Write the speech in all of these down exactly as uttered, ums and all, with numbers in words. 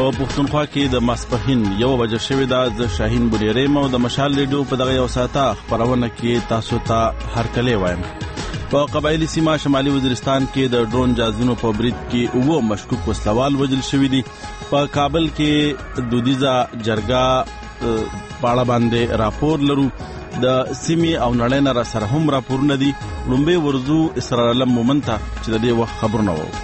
په پښتونخوا کې د ماسپښین یو بجې شوې ده. د شاهین بوریریم او د مشال ریډیو په دغه یو ساعته خبرونه کې تاسو ته هرکلی وایم. په قبایلی سیمه شمالي وزیرستان کې د ډرون جازونو په برید کې اوه مشکوک وسلوال وژل شوي دي. په کابل کې دودیزه جرګه پاړه باندې راپور لرو. د سیمې او نړۍ نه را سره هم راپورونه دي. لومبي ورزو اسرار علم مومن ته چې د دې وخت خبرونه وو.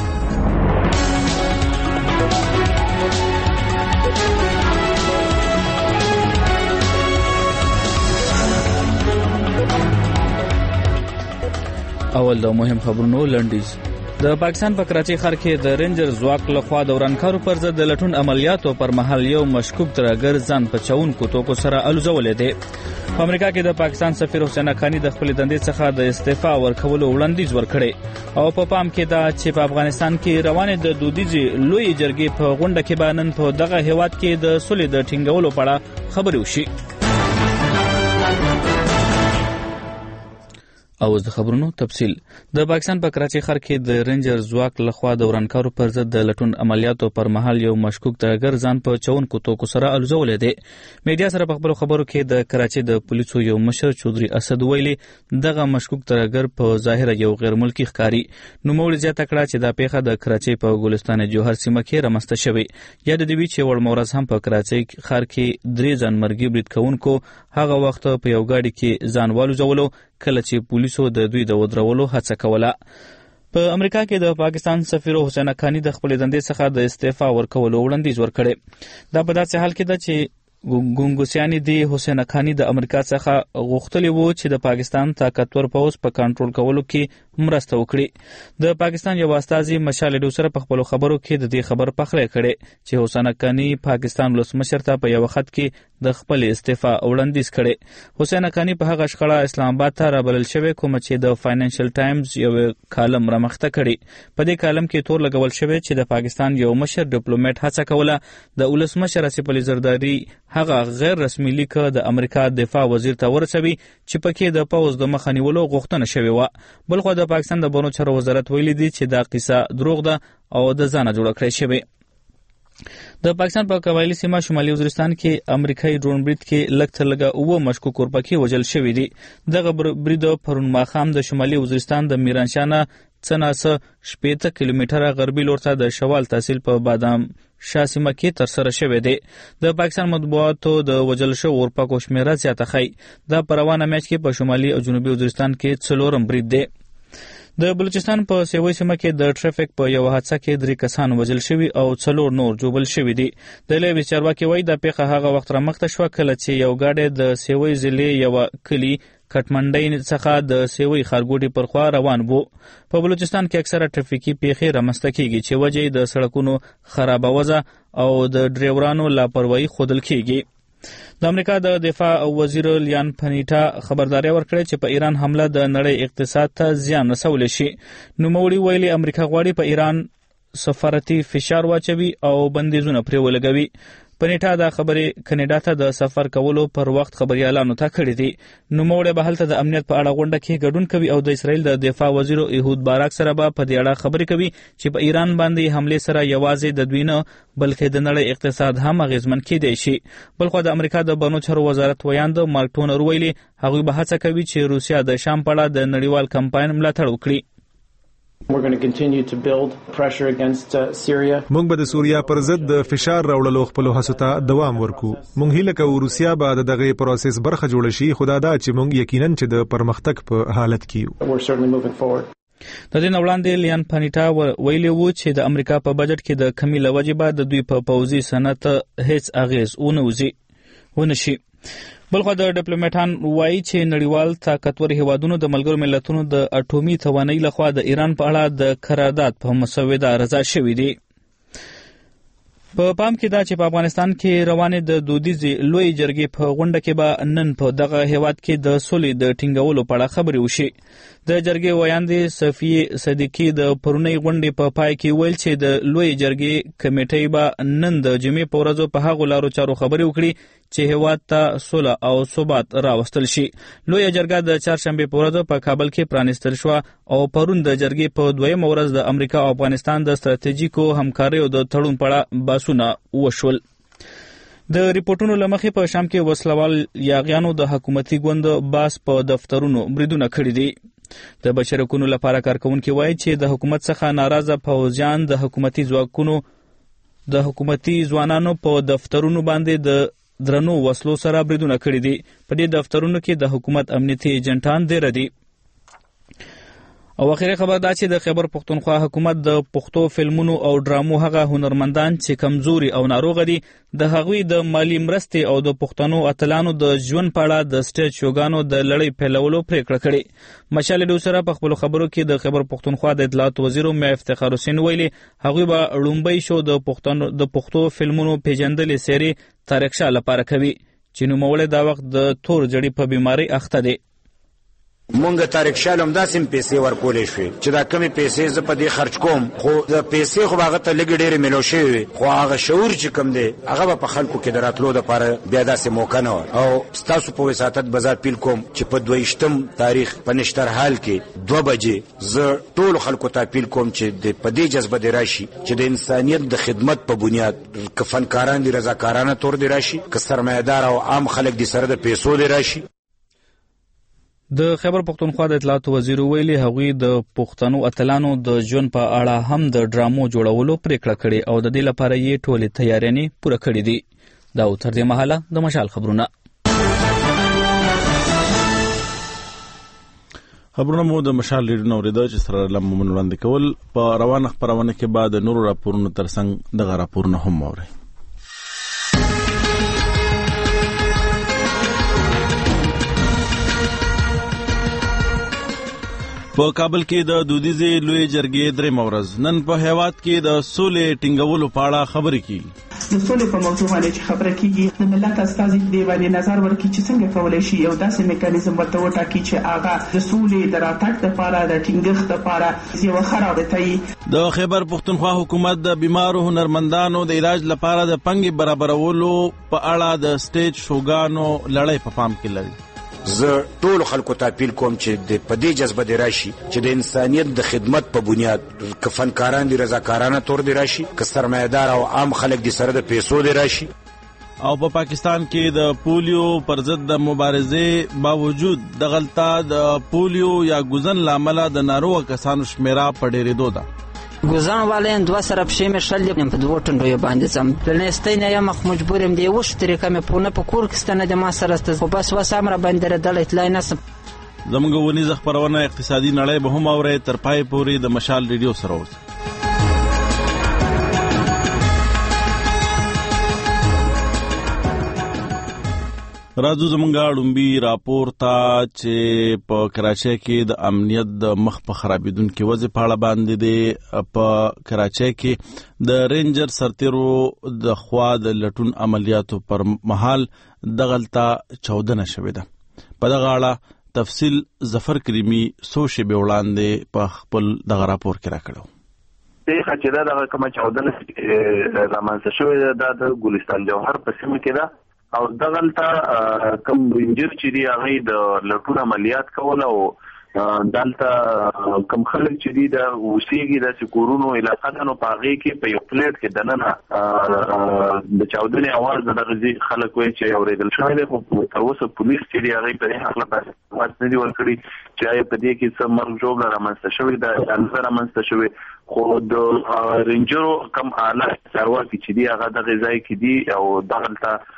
اول د مهم خبرونو لنډیز. د پاکستان په کراچۍ ښار کې د رینجر ځواک لخوا د ورانکارو پر ضد د لټون عملیاتو پر مهال یو مشکوک ترهګر ځان په چاونکو توکو سره الوزولی دی. په امریکا کې د پاکستان سفیر حسین اکانی د خپل دندې څخه د استعفا ورکولو وړاندیز ورکړی او په پام کې دا چې په افغانستان کې روانې د دودیزې لوی جرګې په غونډه کې به نن په دغه هیواد کې د سولې د ټینګولو په اړه خبرې وشي. او د خبرونو تفصیل. د پاکستان په کراچۍ ښار کې د رینجر ځواک لخوا د ورانکارو پر ضد د لټون عملیاتو پر مهال یو مشکوک ترهګر ځان په چاونکو توکو سره الوزولی دی. میډیا سره په خپلو خبرو کې د کراچۍ د پولیسو یو مشر چودري اسد ویلي دغه مشکوک ترهګر په ظاهره یو غیر ملکي ښکاري. نوموړي زیاته کړه چې دا پیښه د کراچۍ په ګلستان جوهر سیمه کې رامنځته شوې. یاد دې وي چې وړمه ورځ هم په کراچۍ ښار کې درې ځانمرګي برید کوونکو هغه وخت په یو ګاډي کې ځان والوزولو کله چې پولیسو د دوی د ودرولو هڅه کوله. په امریکا کې د پاکستان سفیر حسین اکانی د خپل دندې څخه د استعفا ورکولو وړاندیز ورکړی. دا په داسې حال کې ده چې ګونګوسیاني دی حسین اکانی د امریکا څخه غوښتلی وو چې د پاکستان طاقتور پوځ په کنټرول کولو کې مرسته وکړي. د پاکستان یو استازي مشال ریډیو سره په خپلو خبرو کې د دې خبر پخلی کړی چې حسین اکانی پاکستان ولسمشر ته په یو خط کې د خپل استعفا وړاندیز کړی. حسین اکانی په هغه شخړه اسلام آباد ته رابلل شوی کوم چې د فاینانشل ټایمز یو کالم رامخته کړي. په دې کالم کې تور لګول شوی چې د پاکستان یو مشر ډیپلوماټ هڅه کوله د ولسمشر آصف علي زرداری هغه غیر رسمي لیک د امریکا دفاع وزیر ته ورسوي چې پکې د پوځ د مخه نیولو غوښتنه شوې وه. بلخو د پاکستان د بانو چارو وزارت ویلي دی چې دا قصه دروغ ده او د ځانه جوړه کړې شوې. د پاکستان په قبایلی سیمه شمالي وزیرستان کې امریکایي ډرون برید کې لږ تر لږه اوه مشکوک اورپکي وژل شوي دي. دغه برید پرون ماښام د شمالي وزیرستان د میرانشاه نه څه ناڅه شپېته کیلومتره غربي لور ته د شوال تحصیل په بادام شاه سیمه کې ترسره شوی دی. د پاکستان مطبوعاتو د وژل شوو اورپکو شمېره زیاته ښیي. دا په روانه میاشت کې په شمالي او جنوبي وزیرستان کې څلورم برید دی. د بلوچستان په سیوی سیمه کې د ټرافیک په یو حادثه کې درې کسان وژل شوي او څلور نور ژوبل شوي دي. د لیوي چارواکي وایي دا پیښه هغه وخت رامخته شوه کله چې یو ګاډی د سیوی ضلع یوه کلي کټمنډۍ څخه د سیوی ښارګوټي پر خوا روان وو. په بلوچستان کې اکثره ټرافیکي پیښې رامنځته کیږي چې وجه یې د سړکونو خرابوزه او د ډریورانو لاپروايي ښودل کیږي. د امریکا د دفاع وزیر لیان پنیټا خبرداري ورکړه چې په ایران حمله د نړۍ اقتصاد ته زیان رسولی شي. نوموړي ویلي امریکا غواړي په ایران سفارتي فشار واچوي او بندیزونه پرې ولګوي. پنیټا دا خبرې کینیډا ته د سفر کولو پر وخت خبريالانو ته کړې دي. نوموړی به هلته د امنیت په اړه غونډه کې ګډون کوي او د اسرائیل د دفاع وزیر ایهود باراک سره به په دې اړه خبرې کوي چې په ایران باندې حمله سره یوازې د دوی نه بلکې د نړۍ اقتصاد هم اغیزمن کیدای شي. بلخو د امریکا د بانو چارو وزارت ویاند مارک ټونر ویلي هغوی به هڅه کوي چې روسیا د شام په اړه د نړیوال کمپاین ملاتړ وکړي. We're going to continue to build pressure against uh, Syria. موږ به د سوریا پر ضد د فشار راوړلو خپل هڅو ته دوام ورکو. موږ هیله کوو روسیا به د دغه پروسس برخه جوړ شي. خدا دا چې موږ یقینا چې د پرمختګ په حالت کې یو. We're certainly moving forward. د دې وړاندې لیان پنیټا ویلي وو چې د امریکا په بجټ کې د کمی له وجې به د دوی په پوځي صنعت هیڅ اغیز ونوځي ونشي. بلخو د ډیپلوماټان وایي چې نړیوال طاقتور هیوادونو د ملګرو ملتونو د اټومي توانایي لخوا د ایران په اړه د قرارداد په مسوده رضا شوي دي. په پام کې دا چې په افغانستان کې روانې د دودیزې لوی جرګې په غونډه کې به نن په دغه هیواد کې د سولې د ټینګولو په اړه خبرې وشي. د جرګې ویاندې صفیه صدیقي د پرونی غونډې په پای کې ویل چې د لوی جرګې کمیټې به نن د جمعې په ورځو په هغو لارو چارو خبرې وکړي چې هیواد ته سوله او ثبات راوستل شي. لوی جرګه د چهارشنبه په ورځ په کابل کې پرانیستل شو او پرون د جرګې په دویم ورځ د امریکا او افغانستان د ستراتیژیکو همکارۍ او د تړون په اړه بحثونه وشول. د ریپورتونو لمخې په شام کې وسلوال یاغیانو د حکومتي ګوند باس په دفترونو بریدونه کړي دي. د بشري حقوقو لپاره کارکونکي وایي چې د حکومت څخه ناراضه پوځیان د حکومتي ځواکونو د حکومتي ځوانانو په دفترونو باندې د درنو وسلو سره بریدونه کړي دي. په دې دفترونو کې د حکومت امنیتي ایجنټان ډېر دي. او اخیری خبر دا چې د خیبر پختونخوا حکومت د پښتو فلمونو او ډرامو هغه هنرمندان چې کمزوري او ناروغ دي د هغوی د مالی مرستې او د پښتنو اتلانو د ژوند په اړه د سټیج شوګانو د لړۍ پیلولو پریکړه کړې. مشال ډو سره په خپل خبرو کې د خیبر پختونخوا د اطلاعات وزیر میا افتخار حسین ویلي هغوی به لومبۍ شو د پښتنو د پښتو فلمونو پیژندلې سری تاریخ شاه لپاره کوي چې نوموړی دا وخت د تور جړی په بیماری اخته دی. مونږ تاریخ شالم داسې پیسې ورکولې شوې چې دا کمی پیسې زه په دې خرج کوم خو د پیسې خو هغه ته لږ ډېرې ملو شوې خو هغه شعور چې کم دی هغه په خلکو کې د راتلو دپاره بیا داسې موقع نه وه. او ستاسو په وساطت به زه اپیل کوم چې په دویشتم تاریخ په نشترحال کې دوه بجې زه ټولو خلکو ته اپیل کوم چې د په دې جذبه دې راشي چې د انسانیت د خدمت په بنیاد که فنکاران دي رضاکارانه طور دې راشي که سرمایه‌دار او عام خلک دي سره د پیسو دې راشي. د خیبر پختونخوا د اطلاعات وزیر ویلي هغوی د پښتنو اتلانو د ژوند په اړه هم د ډرامو جوړولو پریکړه کړې او د دې لپاره یې ټولې تیاریانې پوره کړې دي. دا تر دې مهاله د مشال خبرونه. خبرونه مو د مشال ریډیو اوریدل چې سره لمو وړاندې کول په روانه خبرونه کې بعد نور راپورونو ترڅنګ دغه راپورونه هم اوري. په کابل کې د دودیزې لوی جرګې درېمه ورځ نن په هیواد کې د سولې ټینګولو په اړه خبرې کیږي. د سولې په موضوع باندې چې خبره کیږي د ملت استازي دې باندې نظر ورکړي چې څنګه کولای شي یو داسې میکانیزم ورته وټاکي چې هغه د سولې د راتګ لپاره د ټینګښت لپاره یو خرابه وي. د خیبر پختونخوا حکومت د بیمارو هنرمندانو د علاج لپاره د پنګ برابرولو په اړه د سټیج شوګانو لړۍ په پام کې لري. زه ټولو خلکو ته اپیل کوم چې د په دې جذبه دې راشي چې د انسانیت د خدمت په بنیاد که فنکاران دي رضاکارانه طور دې راشي که سرمایه‌دار او عام خلک دي سره د پیسو دې راشي. او په پا پاکستان کې د پولیو پر ضد د مبارزې باوجود دغلطه د پولیو یا ګوزن لامل د ناروغ کسانو شمیره په ډېرېدو ده. ګوزن والین دوه سره پښې مې شلې په دوه ټنډو باندې ځم پلنستۍ نه یم مجبور یم دی وش طریقه مې پونه په کور کې ستنه د ما سره ست خو بس وسامره باندې ردل اطلاع نسم. زموږ ونیز خبرونه اقتصادي نړۍ به هم اوري تر پای پورې د مشال ریډیو سره اوسئ. راځو زمونږ لومبي راپور ته چې په کراچۍ کې د امنیت د مخ په خرابېدونکي وضع په اړه باندې دی. په کراچۍ کې د رینجر سرتیرو د خوا د لټون عملیاتو پر مهال دغلطه چودنه شوې ده. په دغه اړه تفصیل ظفر کریمي څو شېبې وړاندې په خپل دغه راپور کې راکړو. دغه چې دا دغه کومه چودنه رامنځته شوې ده د ګلستان جوهر په سیمه کې ده او دغلطه کم رینجر چې دی هغه د لټون عملیات کول او دلته کم خلک چې دی د اوسېږي د سکورونو علاقاتو په هغه کې په یو پلیټ کې دننه د چاودنې اواز د غزي خلک وایي چې اورېدل شوی دی خو تر اوسه پولیس چې دی هغه په هغه باندې واسطه نه دی ورکړي چې په دې کې څه مرګ جوړ رامنځته شوی دی انځر رامنځته شوی خو د رینجرو کم اعلی څاروي چې دی هغه د غذای کې دی او دغلطه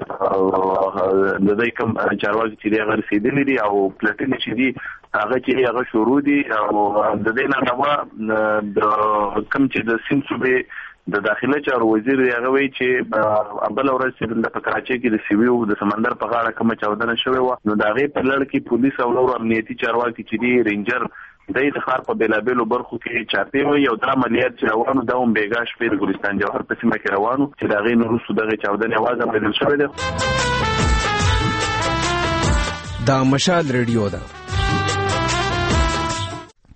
د دې کوم چارواکي چې دی هغه رسیدلی دي او پلټنې چې دی هغه چې هغه شروع دي او د دې نه نوو د کوم چې د سیم صوبې د داخله چارو وزیر هغه وی چې بل ورځ چې د کراچۍ کې د سیویو د سمندر په غاړه کوم چاودنه شوې و نو دا غي په لړ کې پولیس او نور امنیتي چارواکي چې دی رینجر د ښار په بیلابېلو برخو کې چاپی وي او د عملیات چې روانو دا هم بیګا شپې د ګلستان جوهر په سیمه کې روانو چې دا غي نور سو دغه چاودنې आवाज هم بدل شوې ده. دا مشال ریډیو ده.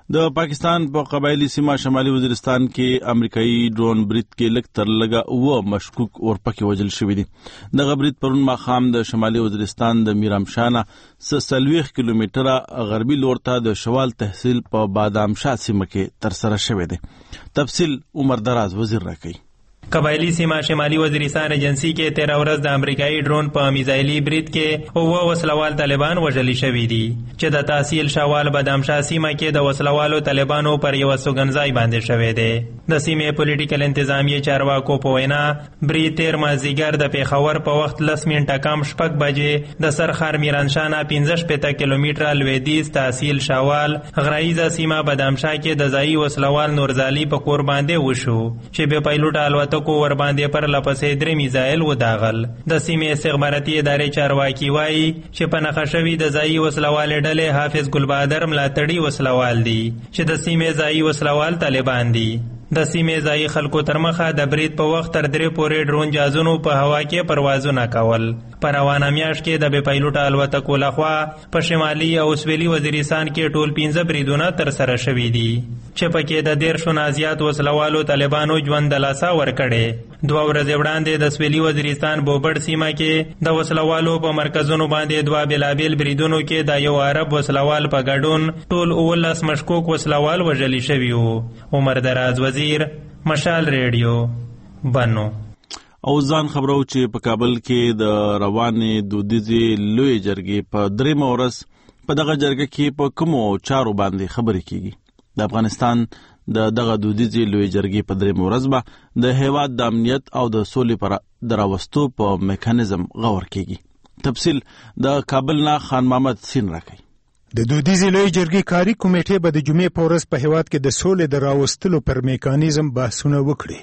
د پاکستان په قبایلی سیمه شمالي وزیرستان کې امریکایي ډرون برید کې لږ تر لږه اوه مشکوک اورپکې وژل شوي دي. دغه برید پرون ماښام د شمالي وزیرستان د میرامشانه څه څلوېښت کیلومتره غربي لور ته د شوال تحصیل په بادام شاه سیمه کې ترسره شوی دی. تفصیل عمر دراز وزیر راکوي. قبایلی سیمه شمالي وزیرستان ایجنسی کې تیرا ورځ د امریکایي ډرون په میزایلي برید کې اوه وسلوال طالبان وژلي شوي دي چې د تحصیل شوال بادامشاه سیمه کې د وسلوالو طالبانو پر یو سوګنځای باندې شوی دی. د سیمې پولیټیکل انتظامیې چارواکو په وینا برید تیر مازدیګر د پیښور په وخت لس منټه کم شپږ بجې د سرخار میرانشانه پنځه شپېته کیلومتره لویدیځ تحصیل شوال غرایزه سیمه بادامشاه کې د ځایي وسلوال نورزالي په کور باندې وشو چې بې پایلوټه الوتکو ور باندې پر لپسې درې میزایل وداغل. د سیمې استخباراتي ادارې چارواکي وایي چې په نښه شوي د ځایي وسلوالې ډلې حافظ ګلبهادر ملاتړي وسلوال دي چې د سیمې ځایي وسلوال طالبان دي. د سیمې ځایي خلکو تر مخه د برید په وخت تر درې پورې ډرون جازونو په هوا کې پروازونه کول. په روانه میاشت کې د بې پایلوټه الوتکو لخوا په شمالي او سویلي وزیرستان کې ټول پنځه بریدونه ترسره شوي دي چې پکې د دېرشو نه زیات وسلوالو طالبانو ژوند د لاسه ورکړی. دوه ورځې وړاندې د سویلي وزیرستان بوبړ سیمه کې د وسلوالو په مرکزونو باندې دوه بېلابېل بریدونو کې د یو عرب وسلوال په ګډون ټول اوولس مشکوک وسلوال وژلي شوي وو. عمر دراز وزیر، مشال ریډیو، بنو. او ځان خبرو چې په کابل کې د روانې دودیزې لوی جرګې په درېیمه ورځ په دغه جرګه کې په کومو چارو باندې خبرې کیږي. د افغانستان د دغه دودیزې لوی جرګې په درېیمه ورځ به د هیواد د امنیت او د سولې پر د راوستو په میکانیزم غور کیږي. تفصیل د کابل نه خان محمد سین راکوي. د دودیزې لوی جرګې کاري کمیټې به د جمعې په ورځ په هیواد کې د سولې د راوستلو پر میکانیزم بحثونه وکړي.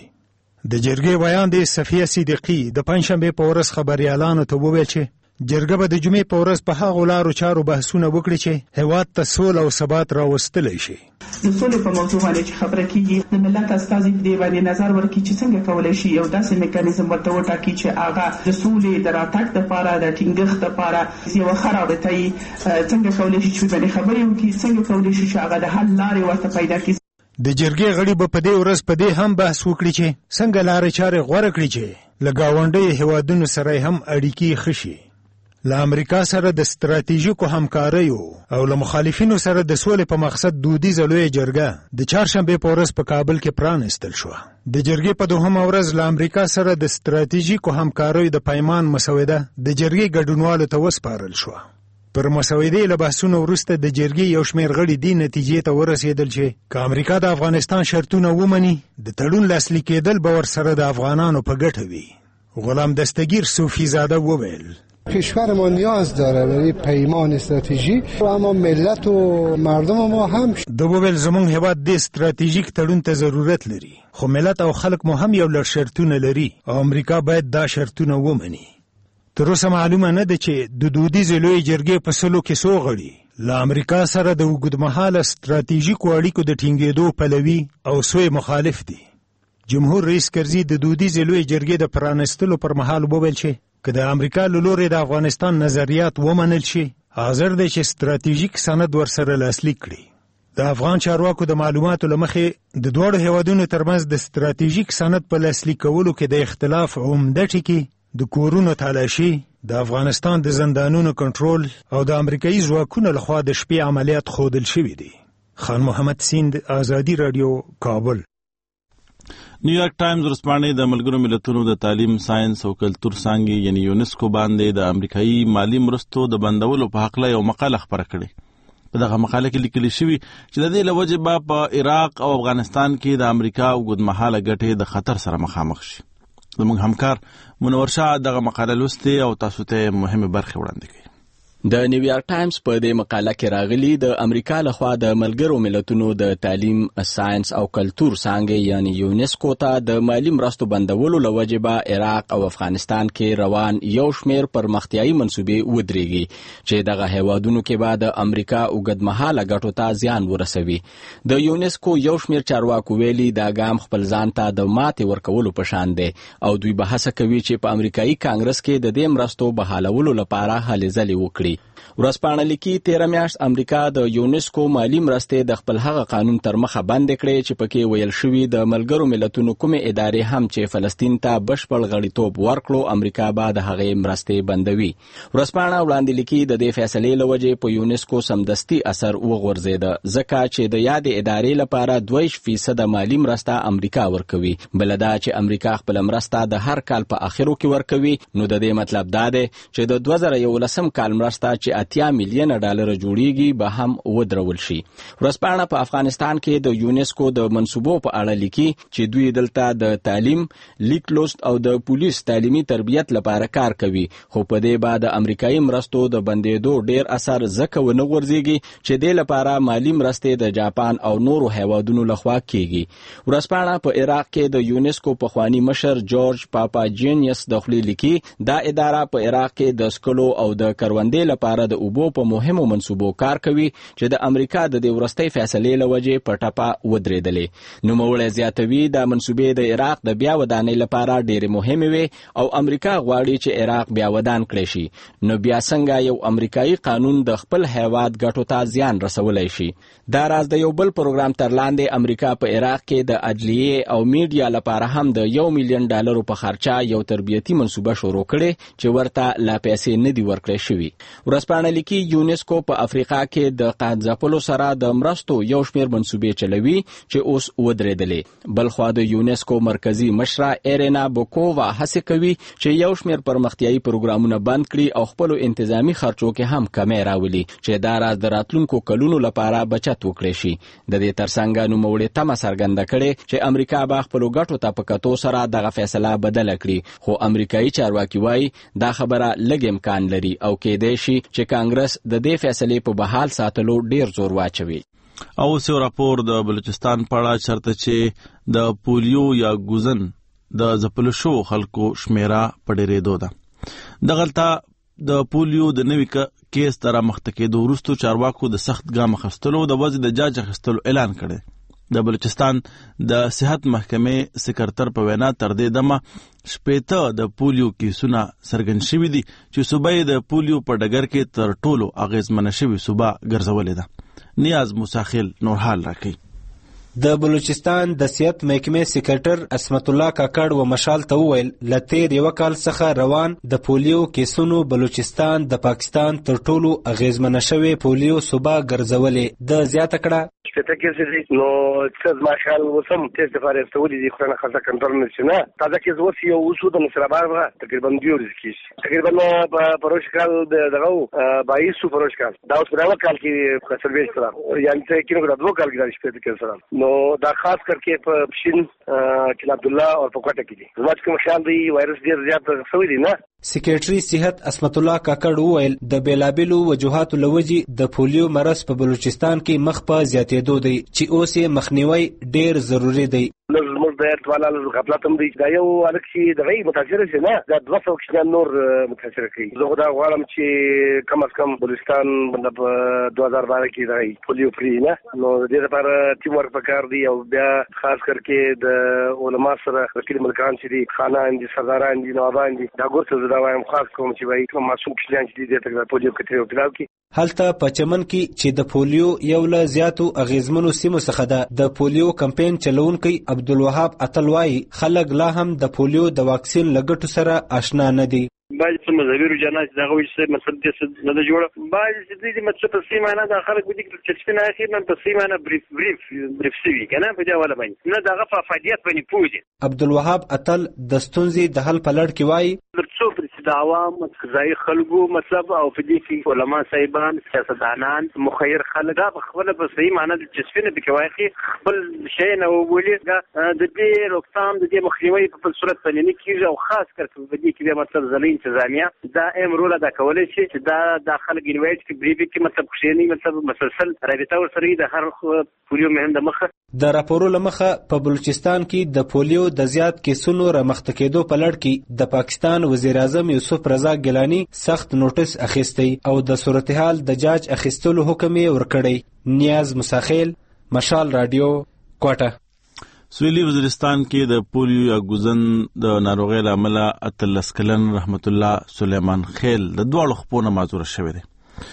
د جرګې ویان د صفیه صدیقي د پنځشنبې په ورځ خبریالانو ته وویل چې جرګه به د جمعې په ورځ په هغو لارو چارو بحثونه وکړي چې هیواد ته سوله او ثبات راوستلی شي. د سولې په موضوع باندې چې خبره کیږي د ملت استازي په دې باندې نظر ورکړي چې څنګه کولای شي یو داسې میکانیزم ورته وټاکي چې هغه د سولې د راتګ لپاره د ټینګښت لپاره یو ښه رابطه یې څنګه کولای شي چې باندې خبرې وکړي، څنګه کولای شي چې هغه د حل لارې ورته پیدا کړي. د جرګې غړي به په دې ورځ په دې هم بحث وکړي چې څنګه لارې چارې غوره کړي چې له ګاونډیو هیوادونو سره هم اړیکې ښه شي. له امریکا سره د ستراتیژیکو همکاریو او له مخالفینو سره د سولې په مقصد دودیزه لویه جرګه د چهارشنبې په ورځ په کابل کې پرانیستل شوه. د جرګې په دوهمه ورځ له امریکا سره د ستراتیژیکو همکاریو د پیمان مسوده د جرګې ګډونوالو ته وسپارل شوه. پر مسودې له بحثونو وروسته د جرګې یو شمېر غړي دې نتیجې ته ورسېدل چې که امریکا د افغانستان شرطونه ومني د تړون لاسلیک کېدل به ورسره د افغانانو په ګټه وي. غلام دستگیر صوفی زاده وویل کشور ما نیاز داره برای پیمان استراتژی اما ملت و مردم ما هم د وویل زمونږ هیواد د استراتیژیک تړون ته ضرورت لري، خو ملت او خلک مو هم یو لړ شرطونه لري او امریکا باید دا شرطونه ومني. تر اوسه معلومه نه ده چې د دودیزې لویې جرګې په سلو کې څو غړي له امریکا سره د اوږدمهاله ستراتیژیکو اړیکو د ټینګېدو پلوي او سوی مخالف دي. جمهور رئیس کرزي د دودیزې لویې جرګې د پرانیستلو پر مهال وویل چې که د امریکا له لورې د افغانستان نظریات ومنل شي حاضر دی چې ستراتیژیک سند ورسره لاسلیک کړي. د افغان چارواکو د معلوماتو له مخې د دواړو هیوادونو ترمنځ د ستراتیژیک سند په لاسلیک کولو کې د اختلاف عمده ټکي د کورونو تالاشي، د افغانستان د زندانونو کنټرول او د امریکایي ځواکونو لخوا د شپې عملیات ښودل شوي دي. خان محمد سیند، آزادي راډیو، کابل. نیویارک ټایمز ورځپاڼې د ملګرو ملتونو د تعلیم، ساينس او کلتور څانګې یعنی یونسکو باندې د امریکایي مالی مرستو د بندولو په حق له یو مقاله خپره کړې. په دغه مقاله کې لیکل شوي چې د دې له وجې به په عراق او افغانستان کې د امریکا اوږدمهاله ګټې د خطر سره مخامخ شي. زموږ همکار منور شاه دغه مقاله لوستې او تاسو ته مهمه برخه وړاندې کوي. د نیویارک ټایمز په دې مقاله کې راغلي د امریکا لخوا د ملګرو ملتونو د تعلیم، ساينس او کلتور څانګې یعنی یونسکو ته د مالی مرستو بندولو له وجې به عراق او افغانستان کې روان یو شمېر پرمختیایي منصوبې ودرېږي چې دغه هیوادونو کې به د امریکا اوږدمهاله ګټو ته زیان ورسوي. د یونسکو یو شمېر چارواکو ویلي دا ګام خپل ځان ته د ماتې ورکولو په شان دی او دوی به هڅه کوي چې په امریکایي کانګرس کې د دې مرستو بحالولو لپاره هلې ځلې وکړي. ورځپاڼه لیکي تیره میاشت امریکا د یونسکو مالی مرستې د خپل هغه قانون تر مخه بند کړې چې پکې ویل شوی د ملګرو ملتونو کومې ادارې هم چې فلسطین ته بشپړ غړیتوب ورکړو امریکا به د هغې مرستې بندوي. ورځپاڼه وړاندې لیکي د دې فیصلې له وجې په یونسکو سمدستي اثر وغورځېده ځکه چې د یادې ادارې لپاره دوه فیصده مالی مرسته امریکا ورکوي. بل دا چې امریکا خپل مرسته د هر کال په اخرو کې ورکوي نو د دې مطلب دا دی چې د دوه زره یولسم کال مرسته چې اتیا میلیونه ډالر جوړیږي به هم ودرول شي. ورځپاڼه په افغانستان کې د یونسکو د منصوبو په اړه لیکي چې دوی دلته د تعلیم، لیک لوست او د پولیس تعلیمي تربیت لپاره کار کوي خو په دې بعد د امریکایي مرستو د بندېدو ډیر اثر ځکه ونه غورځيږي چې د لپاره مالی مرستې د جاپان او نورو هیوادونو لخوا کیږي. ورځپاڼه په عراق کې د یونسکو پخوانی مشر جورج پاپاجینیس د خپل لیکي دا اداره په عراق کې د سکلو او د کروندې لپاره د اوبو په مهمو منصوبو کار کوي چې د امریکا د دې وروستۍ فیصلې له وجې په ټپه ودرېدلې. نوموړی زیاتوي دا منصوبې د عراق د بیا ودانۍ لپاره ډېرې مهمې وي او امریکا غواړي چې عراق بیا ودان کړی شي نو بیا څنګه یو امریکایي قانون د خپل هیواد ګټو ته زیان رسولی شي. دا راز د یو بل پروګرام تر لاندې امریکا په عراق کې د عدلیې او میډیا لپاره هم د یو میلیون ډالرو په خرچه یو تربیتي منصوبه شروع کړې چې ورته لا پیسې نه دي ورکړې شوي. ورځپاڼه لیکي یونسکو په افریقا کې د قاعدځپلو سره د مرستو یو شمېر منصوبې چلوي چې اوس ودرېدلې. بلخوا د یونسکو مرکزی مشره ایرینا بوکووا هڅه کوي چې یو شمېر پرمختیایي پروګرامونه بند کړي او خپل انتظامی خرچو کې هم کمی راولي چې دا راز د راتلونکو کلونو لپاره بچت وکړي شي. د دې ترڅنګ نوموړي تمه څرګنده کړې چې امریکا به خپل ګټو ته په کتو سره دغه فیصله بدله کړي خو امریکایي چارواکي وایي دا خبره لږ امکان لري او کېدای شي چې کانګرس د دې فیصلې په بحال ساتلو ډیر زور واچوي. او سیو راپور د بلوچستان په اړه چرته چې د پولیو یا ګوزن د ځپلو شو خلکو شمیره په ډیرېدو ده. دغلته د پولیو د نوي کیس تر مخته کېدو وروسته چارواکو د سخت ګام اخیستلو د وضع د جاج اخیستلو اعلان کړی. د بلوچستان د صحت محکمې سکرتر په وینا تر دې دمه شپېته د پولیو کیسونه څرګند شوي دي چې صوبه د پولیو په ډګر کې تر ټولو اغیزمنه شوې صوبه ګرځولې ده. نیاز موساخیل نور حال راکوي. د بلوچستان د صحت محکمې سکرټر اسمت الله کاکړ و مشال ته وویل له تیر یو کال څخه روان د پولیو کیسونو بلوچستان د پاکستان تر ټولو اغیزمنه شوې پولیو صوبه ګرځولې. د زیاته کړه شپته کیسې دي نو څه ماشال وسم تیز د فارغ استولي دي خو نه خاصه کنټرول نشي نه تازه کیس وسی یو وسو د نصر آباد تقریبا دیو کیس تقریبا په پروش کال دغه بایس پروش کال دا اوس په کال کې سرویس کړه یعنی چې کینو د دوه کال کې شپته کیسه نو دا خاص کرکې په پښین کله عبد الله او په کوټه کې دي زموږ کوم خیال دی وایرس ډیر زیات شوی دی نه. سکرټري صحت اسمت الله کاکړ وویل د بیلابیلو وجوهاتو لوجې د پولیو مرض په بلوچستان کې مخ په زیاتېدو دی چې اوس یې مخنیوي ډیر ضروری دی. زموږ د ارتواله غفلت هم دی دا یو الک چې دغه متاثر شي نه دا دوه سوه کسان نور متاثر کوي. زه دا غواړم چې کم از کم بلوچستان باندې په دوه هزار بارہ کې دغه پولیو فری نه نو د دې لپاره ټیم ورک پکار دی او بیا خاص کرکې د علما سره وکیل ملکان چې دي خانان دي سرداران دي نوابان دي دا ګورته دا وایم خاص کوم چې وایي کوم معصوم کسان چې دي د پولیو کتري او پلاو کې هلته په چمن کې چې د پولیو یو له زیاتو اغیزمنو سیمو څخه ده د پولیو کمپاین چلونکي عبدالوهاب اتل وایي خلک لا هم د پولیو د واکسین لګټو سره آشنا نه دي. بعض څه مذهبي رجحانات دغه وایي چې مثلا دې نه ده جوړه بعض چې دې مطلب په سیمه نه د خلک ودي چې څه نه اخیر نه په سیمه نه بریف بریف بریف سوي کنه په دا ولا باندې نه دغه په فعالیت باندې پوهه. عبدالوهاب اتل د ستونزې د حل په لړ کې وایي څو د عوام قضایي خلکو مطلب او په دې کې علما صاحبان سیاستدانان مخیر خلک په خپل په صحیح معنی د جسفینه په کوي خپل شی نه وولي د دې روکثام د دې مخنیوي په صورت باندې نه کیږي او خاص کر په دې کې مطلب ځلې انتظامیه دا امر ولا دا کولای شي چې دا د خلک انوایټ کې بریبي کې مطلب خوشینی مطلب مسلسل رابطه ورسره د هر پولیو مهم د مخه د راپورو لمخه په بلوچستان کې د پولیو د زیات کیسونو رامخته کېدو په لړ کې د پاکستان وزیر اعظم یوسف رضا ګیلانی سخت نوټس اخیستی او د صورتحال د جاج اخیستلو حکم یې ورکړی. نیاز مساخیل مشال رادیو کوټه. سویلي وزیرستان کې د پولیو یا ګوزن د ناروغۍ له امله اتلس کلن رحمت الله سلیمان خیل د دواړو خپو نه معذوره شوی دی.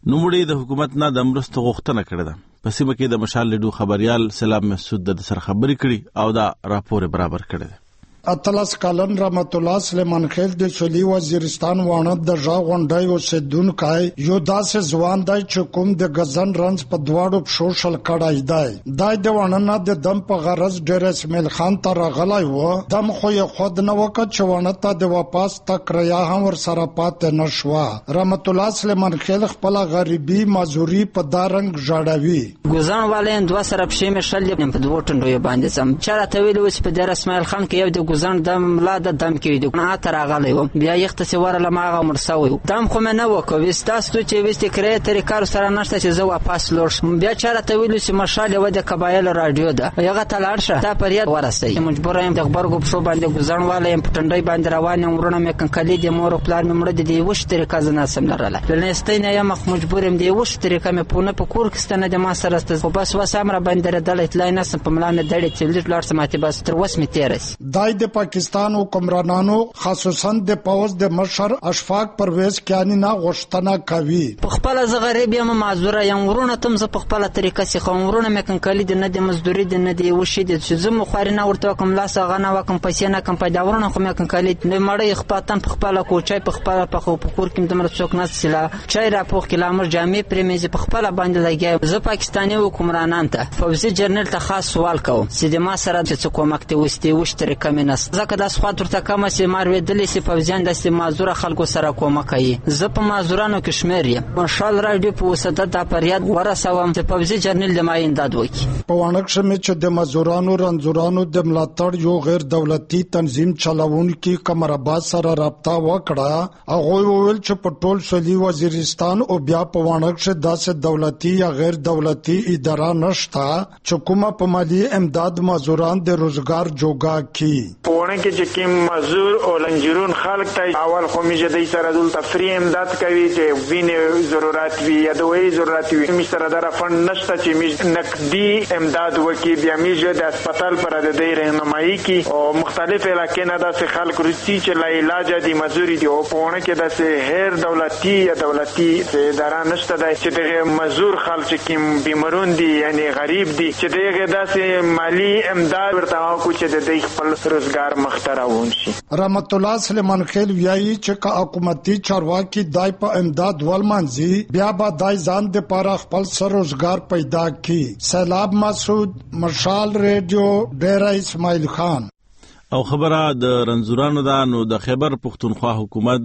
نوموړي د حکومت نه د مرستو غوښتنه کړې ده. په سیمه کې د مشال لیډو خبريال سلام مسعود د سر خبري کړي او دا راپور برابر کړی دی. اتلس کالن رحمت الله سلیمان خیل د سویلي وزیرستان وانت د ژا غونډای اوسیدونکی یو داسې ځوان دی چې کوم د غزن رنځ په دواړو پښو شل کړای دی. دای د وانه د دم په غرض ډیر اسماعیل خان ته راغلی و. دم خو یې خود نه وکړ چې وانه ته د واپس تکریا هم ور سره پاتې نشوه. رحمت الله سلیمان خیل خپل غریبي مزوري په دارنګ ژړوي. ګزن والین دوه سره پښې مې شل په دوه ټنډو باندې سم چا ته ویل و چې په در اسماعیل خان کې یو د ګزن دم لا د دم کې دی نه تر راغلی و. بیا یخت سی ورله ماغه مرسوي دم خو مې نه وکوي ستاسو چې وستې کړې طریقار سره نشته چې زه واپس لور. بیا چا ته ویل چې مشال و د قبایل رادیو ده یغه تلاړ شه تا پریاد ورسي مجبور یم د خبرګو په شو باندې ګزن والے په ټنډي باندې روان یم ورونه مې کنکلي د مور پلان مې مړ دي وش طریقه زنه سم لرله لنهستین یم مجبور یم دی وش طریقه مې پونه په کور کې ستنه د ما سره ست خو بس وسامره باندې دل اطلاع نه سم په ملانه دړې چې لټ سماتي بس تر وس مې تیرس. دای د پاکستان حکمرانانو خصوصا د پاوز د مشر اشفاق پرویز کیانی نه غوښتنه کوي. په خپل زغریب یم معذوره یم ورونه تم ز په خپل طریقه سي خمرونه مې کنکلي د نه د مزدوري د نه دی وشي د زم خوري نه ورته کوم لاس غنه وکم پیسې نه کم پیدا ورونه خو مې کنکلي نه مړی خپاتن په خپل کوچای په خپل په خو په کور کې د مر څوک نه سلا چای را پوخ کلامر جامع پرمیز په خپل باندې لګي. زه پاکستاني حکمرانان ته فوزي جنرال ته خاص سوال کوم چې د ما سره چې کومک ته وستي وش طریقه مې نس زکه د خاطر ته کومه سي ماروي دلی سي فوزیان د سي معذور خلکو سره کومه کوي. زه په معذورانو کې شمیر یم. مشال رادیو په وسط د پریاد ورسوم چې فوزي جرنل د ما امداد وکړي. په وانک شمه چې د مزدورانو رنځورانو د ملاتړ یو غیر دولتي تنظیم چلاونکي کمرآباد سره رابطه وکړه. هغه وویل چې په ټول سویلي وزیرستان او بیا په وانک شه داسې دولتي یا غیر دولتي اداره نشته چې کومه په مالی امداد مزدوران د روزګار جوګه کی. پونه کې چې کوم مزدور او لنجرون خلک ته اول خو میجه د سره د تفریح امداد کوي چې وینې ضرورت وي یا د وی ضرورت وي می سره در فند نشته چې می نقدي امداد وکي بیا میجه د هسپتال پر د دې رهنمایي کی او مختلف علاقې نه د خلک رسي چې لا علاج دي مزوري دي او پونه کې د هر دولتي یا دولتي اداره نشته د چې د مزور خلک کې بیمارون دي یعنی غریب دي چې دغه داسې مالی امداد ورته کو چې د دې خپل روزګار مختراون شي. رحمت الله سلیمان خیل ویایي چې کا حکومتي چارواکي دای په امداد ولمنځي بیا به دای ځان د پاره خپل سر روزګار پیدا کړي. سیلاب مسعود مشال ریډیو ډیره اسماعیل خان. او خبره د رنځورانو ده نو د خیبر پختونخوا حکومت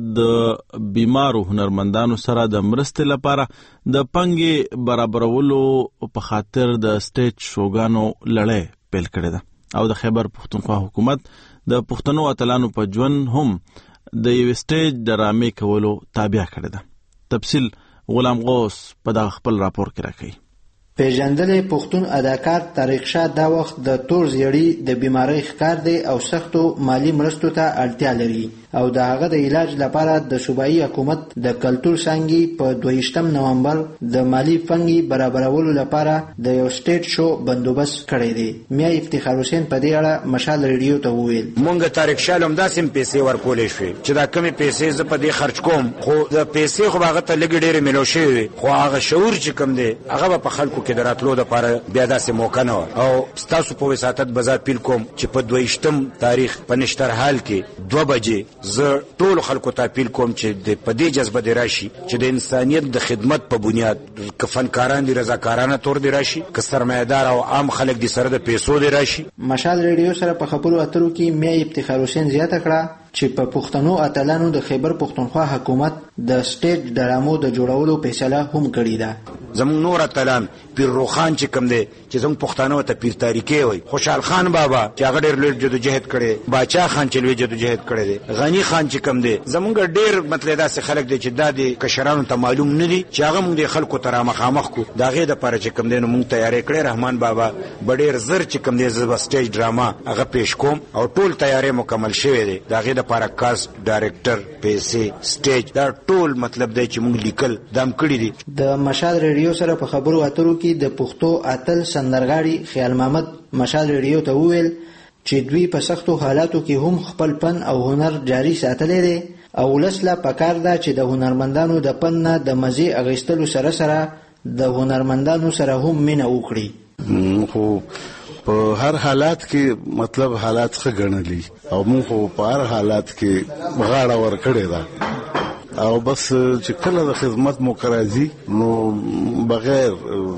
د بیمارو هنرمندانو سره د مرستې لپاره د پنګي برابرولو په خاطر د سټیج شوګانو لړۍ پیل کړې ده او د خیبر پختونخوا حکومت د پښتنو اتلانو په ژوند هم د یو سټیج ډرامې کولو تابع کړی ده. تفصیل غلام غوث په دغه خپل راپور کې راکوي. پیژندلې پښتون اداکار طارق شاه دا وخت د تور زیړی د بیماری ښکار دی او سختو مالی مرستو ته اړتیا لري او د هغه د علاج لپاره د صوبایي حکومت د کلتور څنګه په دویشتم نومبر د مالی فنګي برابرولو لپاره د یو سټیج شو بندوبست کړی دی. میا افتخار حسین په دې اړه مشال ریډیو ته وویل مونږ طارق شاه لم داسې پیسې ورکولې شوې چې دا کمی پیسې ز په دې خرج کوم خو د پیسې خو هغه ته لګ ډېر ملو شوی خو هغه شعور چې کم دی هغه په خلکو کې دراتلو د لپاره بیا داسې موقع نه او تاسو په وساتت بازار پیل کوم چې په دویشتم تاریخ په نشتر حال کې دوه بجې زه ټول خلکو ته اپیل کوم چې د پدې جذبه دی راشي چې د انسانیت د خدمت په بنیاد ک فنکاران دي رضاکارانه تور دی راشي ک سرمایدار او عام خلک دي سره د پیسو دی راشي. مشال ریډیو سره په خبرو اترو کې میا افتخار حسین زیاته کړه چې په پښتنو اتلانو د خیبر پښتونخوا حکومت د سټیج ډرامو د جوړولو فیصله هم کړې ده. زموږ نور اتلان پیر روخان چې کوم دی چې زموږ پښتانه ته پیر تاریخي وي خوشحال خان بابا چې هغه ډېر لوی جدوجہد کړي باچا خان چې لوی جدوجہد کړي دی غنی خان چې کوم دی زموږ ډېر مطلب داسې خلک دي چې د دې کشرانو ته معلوم نه دي چې هغه موږ د خلکو ته مخامخ کو دا غي د پاره چې کوم دی نو موږ تیارې کړې رحمان بابا ډېر زر چې کوم دی زب سټیج ډراما هغه پیش کوم او ټول تیارې مکمل شوه دي دا غي د پاره کاست ډایرکټر پیسې سټیج دا ټول مطلب دی چې موږ لیکل دم کړی دي. د مشال ریډیو سره په خبرو اترو کې د پښتو اتل سندرغاړي خیال محمد مشال ریډیو ته وویل چې دوی په سختو حالاتو کې هم خپل فن او هنر جاری ساتلی دی او ولسله پکار ده چې د هنرمندانو د فن نه د مزي اغیستلو سره سره د هنرمندانو سره هم مینه وکړي. خو په هر حالات کې مطلب حالات ښه ګڼلي او موږ خو په هر حالات کې غاړه ورکړې ده او بس چې کله د خدمت مقرري نو بغیر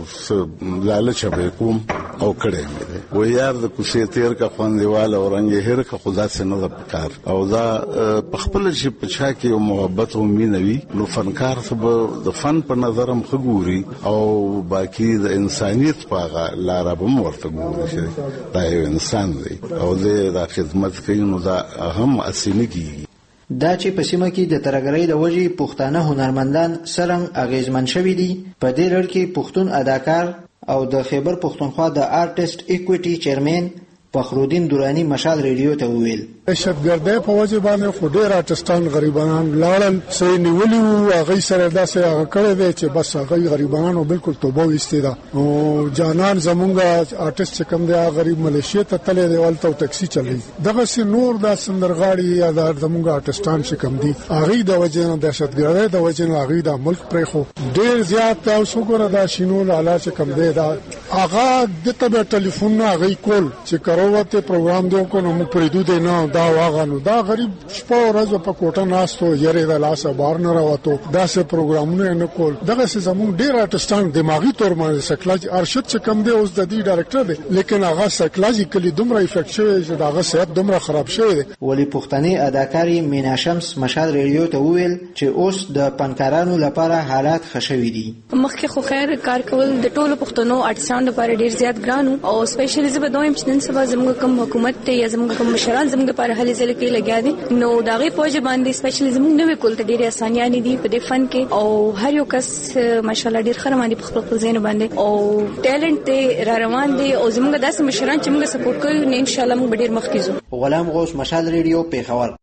لالچ به کوم او کړه مې و یار د کوڅې تیر کا خوندېواله اورنګ هر کا خدا څخه نه پکار او دا په خپل شي په چا کې محبت او مینوي نو فنکار څه د فن په نظرم خګوري او باقی د انسانيت په لار به ورته ګوري چې دا یو انسان دی او د خدمت کوي نو دا اهم اصلي کیږي. دا چې په سیمه کې د ترګرۍ د وجې پښتانه هنرمندان څرنګه اغیزمن شوي دي په دې لړ کې پښتون اداکار او د خیبر پښتونخوا د آرټیست ایکویټي چیرمن فخرالدین دورانی مشال ریډیو ته وویل دهشتګردۍ په وجه باندې خو ډېر آرټسټان غریبانان لاړل سې نیولي وو هغوی سره داسې هغه کړی دی چې بس هغوی غریبانانو بالکل توبه ویستې ده او جانان زمونږ آرټسټ چې کوم دی هغه غریب ملیشیا ته تللی دی هلته ټکسي چلوي دغسې نور دا سندرغاړي یا دا زمونږ آرټسټان چې کوم دي هغوی د وجې نه دهشتګردۍ د وجې نه هغوی دا ملک پرېښو ډېر زیات اوس وګوره دا شینو لالا چې کوم دی دا هغه ده ته به ټلیفونونه هغوی کول چې کروته پروګرام دی کو نو موږ پرېږدو دی نه دا واغانو دا غریب شپه ورځ په کوټه ناستو یری د لاسه بار نه راوته داسې پروګرامونه نه کول دغه څه زموږ ډیر آرټسټان دماغي تور باندې سایکولوژي ارشد چې کم دی اوس د دې ډایرکټر دی لیکن هغه سایکولوژیکلی دومره افیکټ شوی چې دغه صحت دومره خراب شوی دی. ولی پښتني اداکاری مینا شمس مشال ریډیو ته وویل چې اوس د فنکارانو لپاره حالات ښه شوي دي. مخکې خو خیر کار کول د ټولو پښتنو آرټسټانو لپاره ډیر زیات ګران او سپیشلی زه به دویم چې نن سبا زموږ کوم حکومت ته یا زموږ کوم مشران زموږ لپاره هلي ځلې کې لګیا دي نو دا غي پوجا باندې سپیشلی زموږ نوې کول ته ډېرې اسانیانې دي په دې فن کې او هر یو کس ماشاءالله ډېر خره باندې په خپل خپل ځین باندې او ټیلنټ ته را روان دي او زموږ داسې مشران چې موږ سپورټ کوي نه ان شاء الله موږ ډېر مخکې ځو. غلام غوث مشال ریډیو پیښور.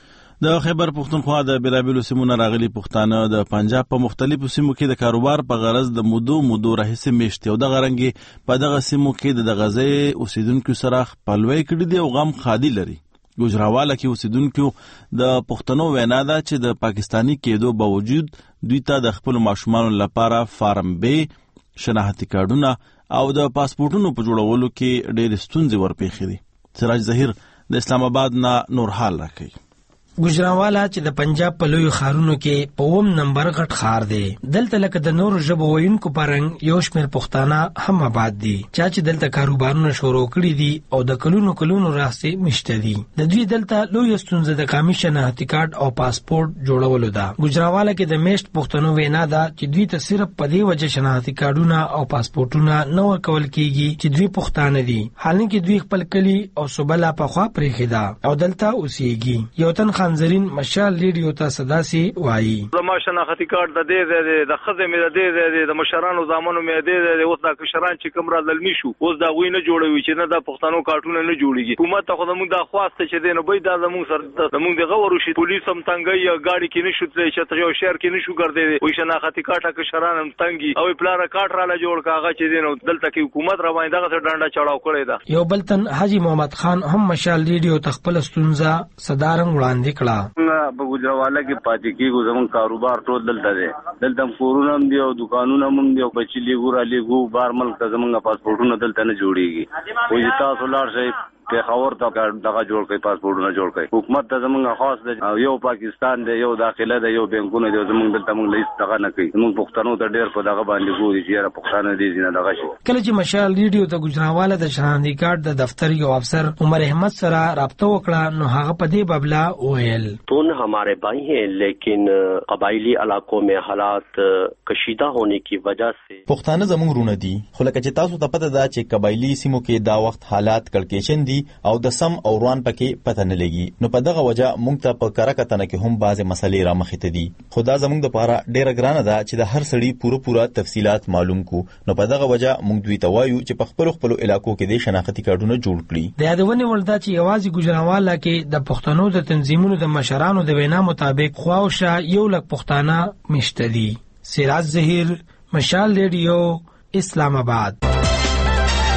د خیبر پښتونخوا د بیلابیلو سیمونو راغلي پښتانه د پنجاب په مختلفو سیمو کې د کاروبار په غرض د مودو مودو راهیسې میشتي او د غرنګي په دغه سیمو کې د غزې اوسیدونکو سره خپلوي کړي دي او غم خادي لري. ګوجراواله کې اوسیدونکو د پښتنو وینا ده چې د پاکستانی کېدو باوجود دوی ته د خپل ماشومان لپاره فارم بی شناختی کارتونه او د پاسپورتونو په جوړولو کې ډېر ستونزې ورپېښې دي. سراج ظهیر د اسلام آباد نه نور حال راکوي. ګجراواله چې د پنجاب په لوی خارونو کې په اوم نمبر غټ خار دی. دلته لکه د نور ژبو ویونکو پرنګ یو شمېر پښتانه هم آباد دي چا چې دلته کاروبارونه شروع کړي دي او د کلونو کلونو راهیسې مشته دي. د دوی دلته لوی ستونزه د قومي شناختی کارت او پاسپورت جوړولو ده. ګجراواله کې د میشت پښتنو وینا ده چې دوی ته صرف په دې وجه شناختی کارتونه او پاسپورتونه نه ورکول کیږي چې دوی پښتانه دي حالانکه دوی خپل کلی او صوبه لا په خوا پرېښې ده او دلته اوسېږي. یو تن خانزرین مشال ریډیو ته صداسي وایي زما شناختی کارت د دې د د خزه مې د دې د مشرانو زامنو مې د دې اوس د کشران چې کوم را للمی شو اوس دا وینه جوړوي چې نه د پښتنو کارتونه نه جوړيږي. حکومت ته خو موږ د خواسته چې دینه به دا زموږ سره زموږ د غوړو شي پولیس هم تنګي گاډي کې نشو تللی چې ته یو شهر کې نشو ګرځي وي شناختی کارت کشران هم تنګي او پلار کارت را لا جوړ کاغه چې دینه دلته کې حکومت را باندې دغه ډانډا چړاو کړی دا. یو بلتن حاجی محمد خان هم مشال ریډیو تخپل ستونزه صدارنګ وړاندې کړه. په ګجراواله کې پاتې کېږو زموږ کاروبار ټول دلته دی دلته کورونه هم دي او دکانونه هم دي او بچي لیګو را لیګو بار ملک ته زموږ پاسپورټونه دلته نه جوړېږي. وایي تاسو لاړ شئ پیښور ته دغه جوړ کړئ پاسپورټونه جوړ کړئ. حکومت ته زموږ خاص دی یو پاکستان دی یو داخله دی یو بینکونه دی زموږ دلته موږ لیست دغه نه کوي. موږ پښتنو ته ډېر په دغه باندې ګوري چې یاره پښتانه دي نه دغه شي. کله چې مشال ریډیو ته ګجراواله د شناختی کارت د دفتر یو افسر عمر احمد سره رابطه وکړه نو هغه په دې ببلا وویل تون हमारे भाई हैं लेकिन قبایلی علاقوں में حالات کشیدہ ہونے کی وجہ سے پښتانه زموږ رونه دي خو لکه چې تاسو ته پته ده چې قبایلی سیمو کې دا وخت حالات کړکېشن دي او د سم او روان پکې پته نه لګي نو په دغه وجه موږ ته په کار کتنه کې هم بعضې مسلې را مخې ته دي. خو دا زموږ دپاره ډېره ګرانه ده چې د هر سړي پوره پوره تفصیلات معلوم کو نو په دغه وجه موږ دوی ته وایو چې په خپلو خپلو علاقو کې د شناختي کارتونه جوړ کړي. د یادونې وړ ده چې یوازې ګجراواله کې د پښتنو د تنظیمونو د مشرانو د وینا مطابق خواوشا یو لک پښتانه مشته دي. سراج ظهیر مشال ریډیو اسلام آباد.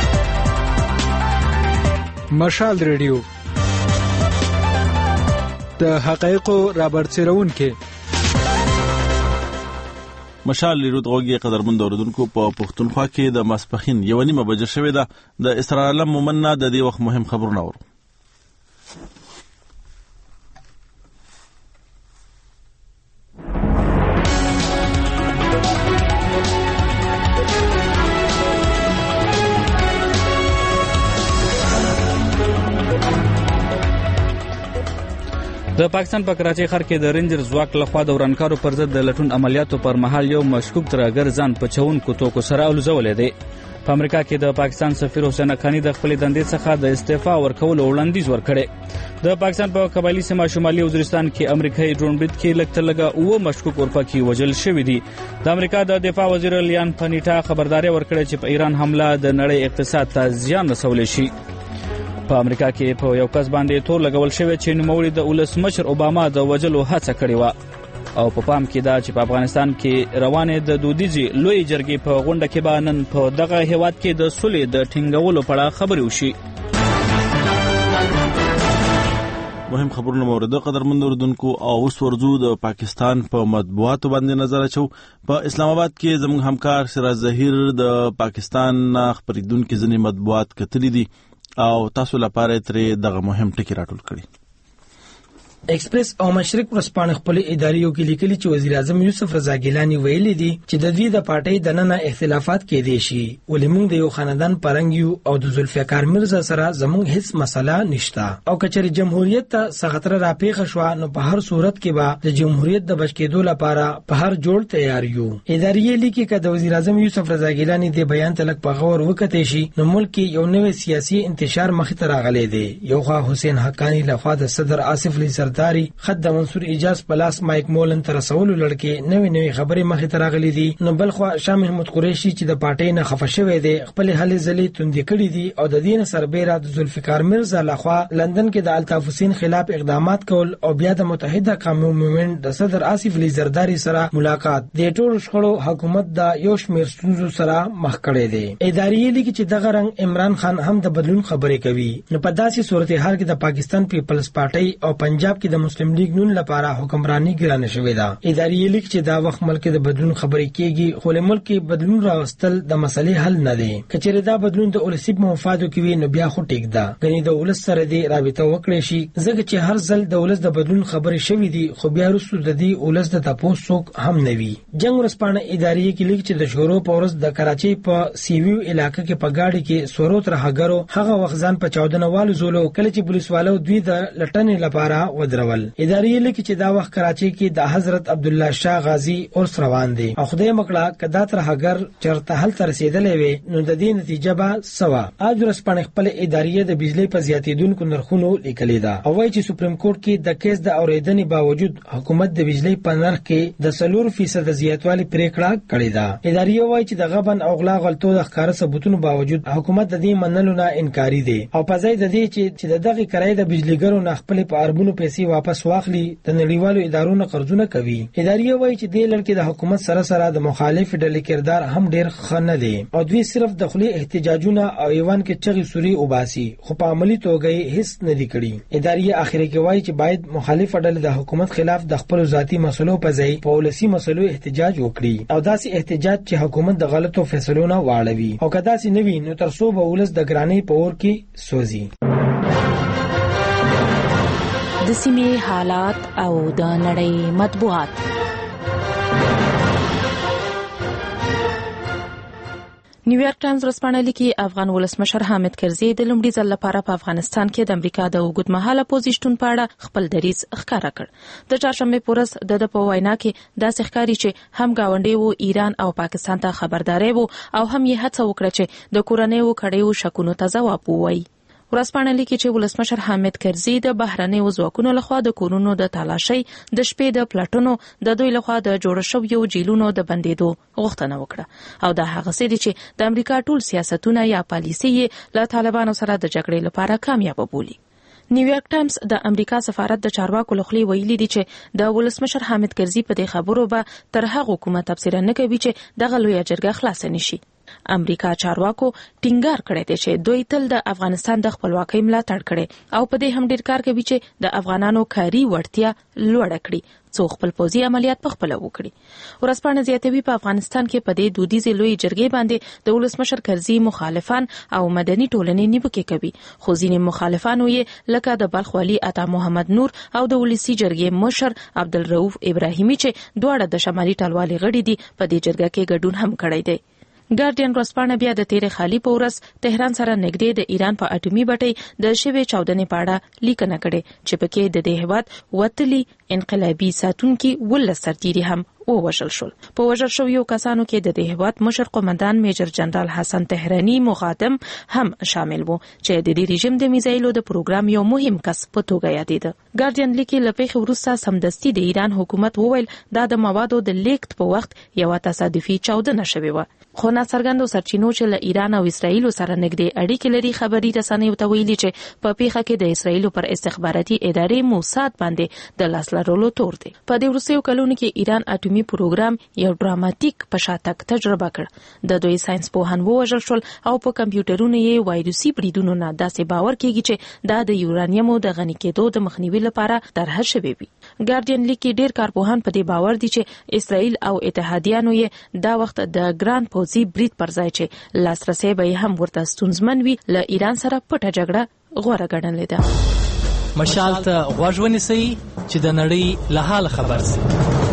مشال ریډیو د حقایقو رابرسېرونکي مشال لیرود غوږی قدرمن اوریدونکو په پښتونخوا کې د ماسپخین یو نیمه بجې شوې ده. د اسرار عالم مومنه د دې وخت مهم خبرونه اورو. د پاکستان په کراچۍ ښار کې د رینجر ځواک لخوا د ورانکارو پر ضد د لټون عملیاتو پر مهال یو مشکوک ترهګر ځان په چونکو توکو سره الوزولی دی. په امریکا کې د پاکستان سفیر حسین اکانی د خپل دندې څخه د استعفا ورکولو وړاندیز ورکړی. د پاکستان په قبایلی سیمه شمالي وزیرستان کې امریکایي ډرون برید کې لږ تر لږه اوه مشکوک اورپکي وژل شوي دي. د امریکا د دفاع وزیر لیان پنیټا خبرداري ورکړه چې په ایران حمله د نړۍ اقتصاد ته زیان رسولی شي. په امریکا کې په یو کس باندې تور لګول شوی چې نوموړي د ولسمشر اوباما د وژلو هڅه کړې و. او په پام کې دا چې په افغانستان کې روانې د دودیزې لوی جرګې په غونډه کې به نن په دغه هیواد کې د سولې د ټینګولو په اړه خبرې وشي. مهم خبرونه مورد قدرمن اوریدونکو او اوس ورځو د پاکستان په مطبوعاتو باندې نظر اچو. په اسلام آباد کې زموږ همکار سراج ظهیر د پاکستان خبرېدونکو ځینې مطبوعات کتلي دي او تاسو لپاره ترې دغه مهم ټکی راټول کړي. ایکسپریس او مشرق ورځپاڼه خپل اداریو کې لیکلي چې وزیر اعظم یوسف رضا ګیلانی ویلي دي چې د دوی د پارټۍ د نننه اختلافات کې دي شي ولې موږ د یو خاندان پرنګیو او د ذوالفقار مرزا سره زموږ هیڅ مسله نشته او کچري جمهوریت ته سختره راپېښه شو نو په هر صورت کې به د جمهوریت د بچ کېدو لپاره په هر جوړ تیار یو. اداریه لیکي چې د وزیر اعظم یوسف رضا ګیلانی د بیان تلک په غور وکړي شي نو ملک کې یو نوې سیاسي انتشار مخې ته راغلی دی. یو خوا حسین حقانی لخوا د صدر آصف علي زرداری خد د منصور اجاز پلاس مایک مولن تر رسولو لړکې نوې نوې خبرې مخې ته راغلي دي. نو بل خو شاه محمود قریشي چې د پارټۍ نه خفه شوی دی خپل هلې ځلې توندې کړې دي او د دین سربېره د ذوالفقار مرزا لخوا لندن کې د الطاف حسین خلاف اقدامات کول او بیا د متحده قومونو موومنت د صدر آصف علي زرداری سره ملاقات د ټول شخړو حکومت د یو شمېر ستونزو سره مخ کړی دی. ادارې لیکي چې دغه رنګ عمران خان هم د بدلون خبرې کوي. نو په داسې صورتحال کې د پاکستان پیپلز پارټۍ او پنجاب کې د مسلم لیگ نون لپاره حکمرانی ګرانه شوې ده. ادارې لیک چې دا وخت ملک د بدلون خبرې کیږي خو له ملک کې بدلون راوستل د مسلې حل نه دی. کچېره دا بدلون د اولسیب مفادو کې وي نو بیا خو ټیک ده غني د اولس سره دی رابطه وکړي شي ځکه چې هر ځل د اولس د بدلون خبرې شوې دي خو بیا وروسته د دې اولس د تاسو څوک هم نه وي. جنگ ورسپانه ادارې کې لیک چې د شورو پورس د کراچۍ په سیویو علاقې کې په گاډي کې سورو تر هغرو هغه وخزان په چودنه والو زولو کله چې پولیس والو دوی د لټنې لپاره ودرول. ادارې لیکي چې دا وخت کراچۍ کې د حضرت عبد الله شاه غازی اورس روان دي او خدای مکړه کدا تر هغر چرته هل تر رسیدلې وي نو د دې نتیجه به سوا. اج ورسپانه خپل ادارې د بجلی په زیاتیدونکو نرخونو لیکلې ده او وايي چې سپریم کورټ کې د کیس د اوریدنې باوجود حکومت د بجلی په نرخ کې د سلور فیصد زیاتوالی پریکړه کړې ده. ادارې وايي چې د غبن او غلا غلطو د ښکار ثبوتونو باوجود حکومت د دې منلو نه انکاري دي او په ځای د دې چې د دغه کرایه د بجلیګرو نه خپل په اربونو پیسې واپس واخلي د نړیوالو ادارو نه قرضونه کوي. ادارې وايي چې د لړکې د حکومت سره سره د مخالف ډلې کردار هم ډیر ښه نه دی او دوی صرف د خلی احتجاجونه او ایوان کې چغې سوري وباسي خو په عملی توګه هیڅ نه دی کړی. ادارې اخر کې وايي چې باید مخالف ډلې د حکومت خلاف د خپل ذاتی مسلو په ځای په ولسی مسلو احتجاج وکړي او داسې احتجاج چې حکومت د غلطو فیصلو نه واړوي او کدا سي نوي نو تر څو به ولس د ګرانی په اور کې سوزي. د سیمې حالات او د نړۍ مطبوعات. نیویارک ټایمز ورځپاڼه لیکي افغان ولسمشر حامد کرزي د لومړي ځل لپاره په افغانستان کې د امریکا د اوږدمهاله پوزیشن په اړه خپل دریځ ښکاره کړ. د چهارشنبه په ورځ د په وینا کې داسې ښکاري چې هم گاونډي وو ایران او پاکستان ته خبرداري وو او هم یې هڅه وکړه چې د کورنیو کړيو شکونو ته ځواب ووایي. ورځپاڼه لیکي چې ولسمشر حامد کرزي د بهرنیو ځواکونو لخوا د کورونو د تالاشۍ د شپې د پلاټونو د دوی لخوا د جوړ شویو جیلونو د بندیدو غوښتنه وکړه او دا هغه څه دي چې د امریکا ټول سیاستونه یا پالیسي له طالبانو سره د جګړې لپاره کامیاب بولي. نیویارک ټایمز د امریکا سفارت د چارواکو لخوا ویلي دي چې د ولسمشر حامد کرزي په دې خبرو به تر هغه حکومت تفسیر نه کوي چې دغه لوی جرګه خلاص نشي. امریکا چارواکو ټینګار کړی دی چې دوی تل د افغانستان د خپلواکۍ ملاتړ کړي او په دې هم ډیر کار کوي چې د افغانانو کاري وړتیا لوړه کړي څو خپل پوځي عملیات په خپل وکړي. ورځپاڼه زیاتوي په افغانستان کې په دې دودیزې لوی جرګې باندې د ولسمشر کرزي مخالفان او مدني ټولنې نیوکې کوي، خو ځینې مخالفان یې لکه د بلخ والي عطا محمد نور او د ولسی جرګې مشر عبدالرؤف ابراهیمي چې دواړه د شمالي ټلوالې غړي دي په دې جرګه کې ګډون هم کړی دی. ګارډین ورځپاڼه بیا د تیرې خالي په ورځ تهران سره نږدې د ایران په اټومي بټۍ د شوې چاودنې په اړه لیکنه کړې چې پکې د دې هېواد وتلي انقلابي ساتونکي ولس سرتیري هم ووژل شول. په وژل شویو کسانو کې د دې هېواد مشر قومندان میجر جنرال حسن تهراني مخاطم هم شامل وو چې د دې رژیم د میزایلو د پروګرام یو مهم کس په توګه یادېده. ګارډین لیکي له پیښې وروسته سمدستي د ایران حکومت وویل دا د موادو د لیکت په وخت یو تصادفي چاودنه شوې و، خو ناڅرګندو سرچینو چې له ایران او اسرایل سره نږدې اړیکې لري خبري رسنیو ته ویلي چې په پیښه کې د اسرایل پر استخباراتي ادارې موساد باندې د لاس لرلو تور دی. په دې وروستیو کلونو کې ایران اټومي پروګرام یو ډراماتیک پشاتک تجربه کړ. د دوی ساينس پوهان ووژل شول او په کمپیوټرونو یې وایروسي بریدونو نه داسې باور کیږي چې دا د یورانیمو د غني کېدو د مخنیوي لپاره طرح شوی وي. ګارډین لیکي ډیر کارپوهان په دې باور دي چې اسرایل او اتحادیانو یې دا وخت د ګران پوځي برید پر ځای چې لاسرسي به هم ورته ستونزمن وي له ایران سره پټه جګړه غوړه ګڼلې ده. مشال ته غوږ ونیسئ چې د نړۍ له حال خبر شئ.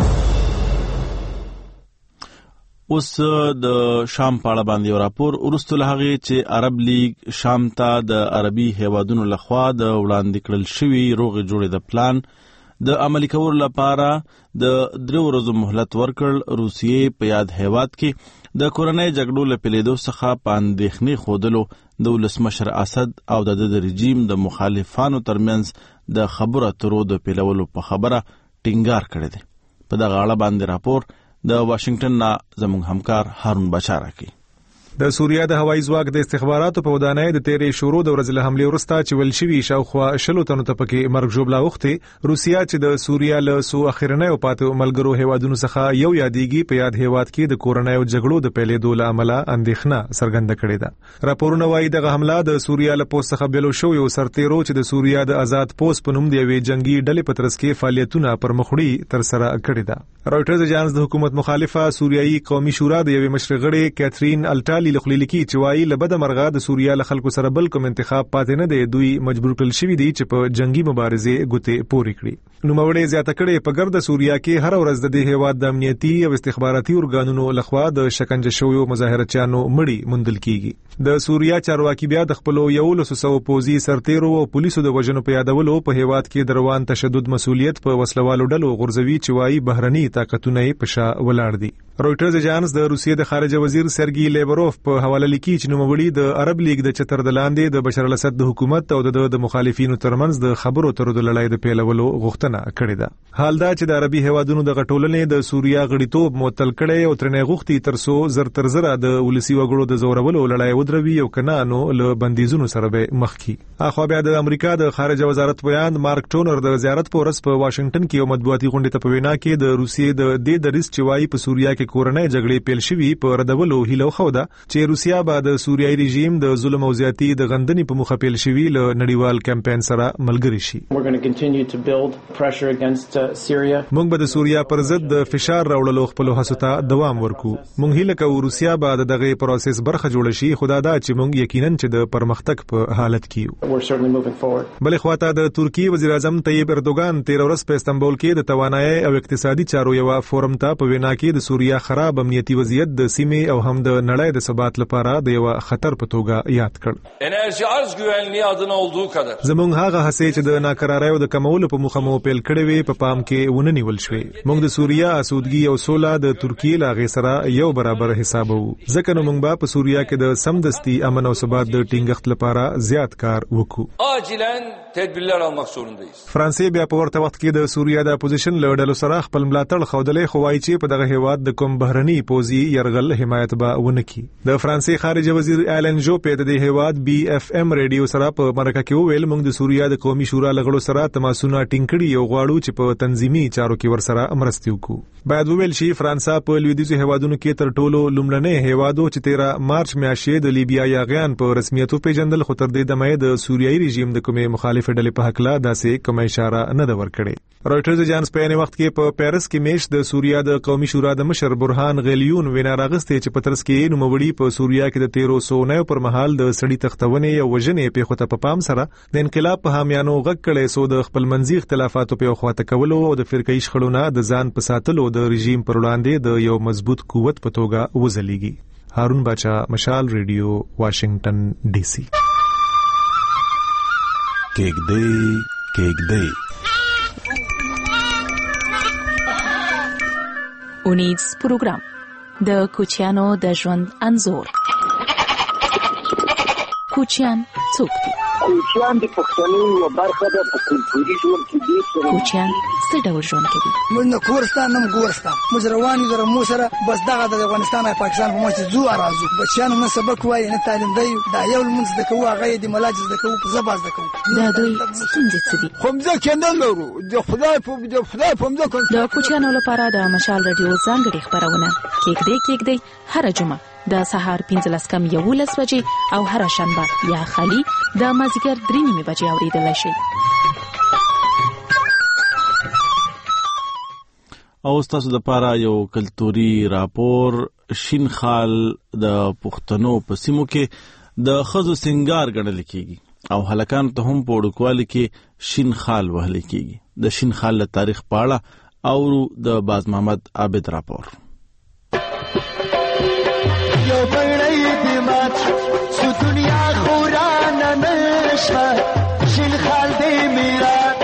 اوس د شام په اړه باندې راپور ورستو له هغه چې عرب لیگ شام ته د عربي هیوادونو لخوا د وړاندې کړل شوی روغ جوړې د پلان د عملي کولو لپاره د درو ورځو مهلت ورکړ. روسیې په یاد هیواد کې د کورنۍ جګړو له پیلېدو څخه په اندېښنې ښودلو د ولسمشر اسد او د د رژیم د مخالفانو ترمنځ د خبرو اترو د پیلولو په خبره ټینګار کړی دی. په دغه اړه باندې راپور د واشنگټن نه زموږ همکار هارون بچا راکوي. د سوریا د هوایي ځواک د استخباراتو په ودانۍ د تیرې شروع د ورځې له حملې وروسته چې ول شوي شاوخوا شلو تنو ته پکې مرګ ژوبلا وختې روسیا چې د سوریا له سو اخرنۍ پاتې ملګرو هیوادونو څخه یو یادېږي په یاد هیواد کې د کورنۍ جګړو د پیلېدو له امله اندېښنه څرګنده کړې ده. راپورونه وايي دغه حمله د سوریا له پوسټ څخه بلو شوی سرتیرو چې د سوریا د آزاد پوسټ په نوم دی وی جنگي ډلې په ترڅ کې فعالیتونه پر مخوړي تر سره کړې ده. رايټرز اژانس د حکومت مخالفه سوریایي قومي شورا د یوې مشرغړې کیترین الټالي لخلیلکی چې وايي لبد مرغه د سوریا له خلکو سره بل کوم انتخاب پاتې نه دی، دوی مجبور کړل شوی دي چې په جنگي مبارزې ګوتې پوري کړي. نو موري زیاته کړي په ګرد سوریا کې هر ورځ د دې هیواد د امنیتي او استخباراتي ارګانونو لخوا د شکنجه شویو مظاهرچیانو مړي موندل کیږي. د سوریا چارواکي بیا د خپل یو لسو پوزي سرتیرو او پولیسو د وژنو په یادولو په هیواد کې دروان تشدد مسولیت په وسلوالو ډلو غورځوي چې وايي بهرني طاقتونه یې په شا ولاړ دي. رويټرز اژانس د روسیې د خارجه وزیر سرګي لیبروف په حواله لیکي چې نوموړي د عرب لیگ د چتر د لاندې د بشار الاسد د حکومت او د د مخالفینو ترمنځ د خبرو اترو د لړۍ د پیلولو غوښتنه کړې ده. حال دا چې د عربي هیوادونو د غټولنې د سوریا غړیتوب معطل کړي او ترنه غوښتي ترسو زر تر زره د ولسی وګړو د زورولو لړۍ ودروي او کنه نو له بندیزونو سره به مخکي. اخو بیا د امریکا د خارجه وزارت بیان مارک ټونر د زیارت پورس په واشنگټن کې یو مطبوعاتي غونډه ته په وینا کې د روسیې د دې دریس چوي په سوریا کې کورنۍ جګړې پیل شوي په ردولو هیله خو ده چې روسیا به د سوریایي رژیم د ظلم او زیاتی د غندنې په مخه پیل شوي له نړیوال کمپاین سره ملګری شي. موږ به د سوریا پر ضد د فشار راوړلو خپل هڅو ته دوام ورکو. موږ هیله کوو روسیا به دغه پروسس برخه جوړ شي، خدا دا چې موږ یقینا چې د پرمختګ په حالت کې یو. بلې خواته د ترکیې وزیر اعظم طیب اردوغان تیر ورځ په استنبول کې د توانایي او اقتصادي چارو یو فورم ته په وینا کې د سوریا خراب امنیتي وضعیت د سیمې او هم د نړۍ د ثبات لپاره د یو خطر په توګه یاد کړ. انرژي ارز ګوینلی ادنه olduğu kadar زموږ هغه هڅې چې د ناکراریو د کمولو په مخه مو پیل کړې وي په پام کې ونه نیول شوې. موږ د سوریا اسودګي او سوله د ترکیې لاغې سره یو برابر حسابو، ځکه نو موږ به په سوریا کې د سمدستي امن او ثبات د ټینګښت لپاره زیات کار وکړو. عاجلاً تدبیرler almak zorundayız. فرانسې بیا په ورته وخت کې د سوریا د اپوزیشن له ډلو سره خپل ملاتړ ښودلې، خو وايي چې په دغه هیواد د کوم بهرني پوزي يرغل حمایت به ونکي. د فرانسې خارجه وزیر ایلن جوپې د هیواد بي اف ام رادیو سره په مرکه کې وویل موږ د سوریا د قومي شورا لغړو سره تماسونه ټینګړي او غواړو چې په تنظیمي چارو کې ورسره مرسته وکړو. باید وویل شي فرانسا په لویدیځو هیوادونو کې تر ټولو لومړنی هیوادو چې تیرا مارچ میاشتې د لیبیا یاغیان په رسمیت پیژندل خو تر دې دمه د سوریایي رژیم د کومې مخالف ډلې په حق لا داسې کومه اشاره نه ده ورکړې. رويټرز اجانس په یوه وخت کې په پیرس کې میش د سوریا د قومي شورا د مشر برهان غلیون وینا راغستې چې په ترڅ کې نوموړي په سوریا کې د تیرو سونه پر مهال د سړی تختونې او وژنې په خوته په پام سره د انقلاب په حامیانو غږ کړي سو د خپل منځي اختلافاتو په خواته کولو او د فرقې شخړونو د ځان په ساتلو د رژیم پر وړاندې د یو مضبوط قوت په توګه وزلېږي. هارون باچا، مشال ریډیو، واشنگټن ډي سي. کېږدی کېږدی اونیز پروګرام د کوچیانو د ژوند انځور. کوچیان څوک دي؟ کوچیان د پښتنو یوه برخه ده په کلتوري ژوند کې دي. کوچیان څه ډول ژوند کوي؟ موږ نه کورستا نه ګورستا موږ روان یو درمو سره بس دغه د افغانستان او پاکستان په ماته زو راځو. بچیانو نه سبق وایي نه تعلیم دی. دا یو لمونځ د کوه هغه د ملاجز د کوه زباز د کوه. دا دوی ستونزې څه دي؟ خو موږ کنده لرو د خدای په د خدای په موږ د کوچیانو لپاره د مشال رادیو ځانګړي خبرونه کېږدي کېږدي هر جمعه د سهار پنځلس کم یولس بجې او هر شنبه یا خالي د مازیګر درې نیمې بجې اوریدلای شئ. او تاسو د پاره یو کلتوري راپور. شین خال د پښتنو په سیمو کې د خزو سنگار ګڼل کیږي او هلکان ته هم په وړوکوالي کې شین خال وهل کیږي. د شین خال له تاریخ پاړه او د باز محمد عابد راپور. یو بړی دی مات سو دنیا خوران نشوه شین خال دی میرات.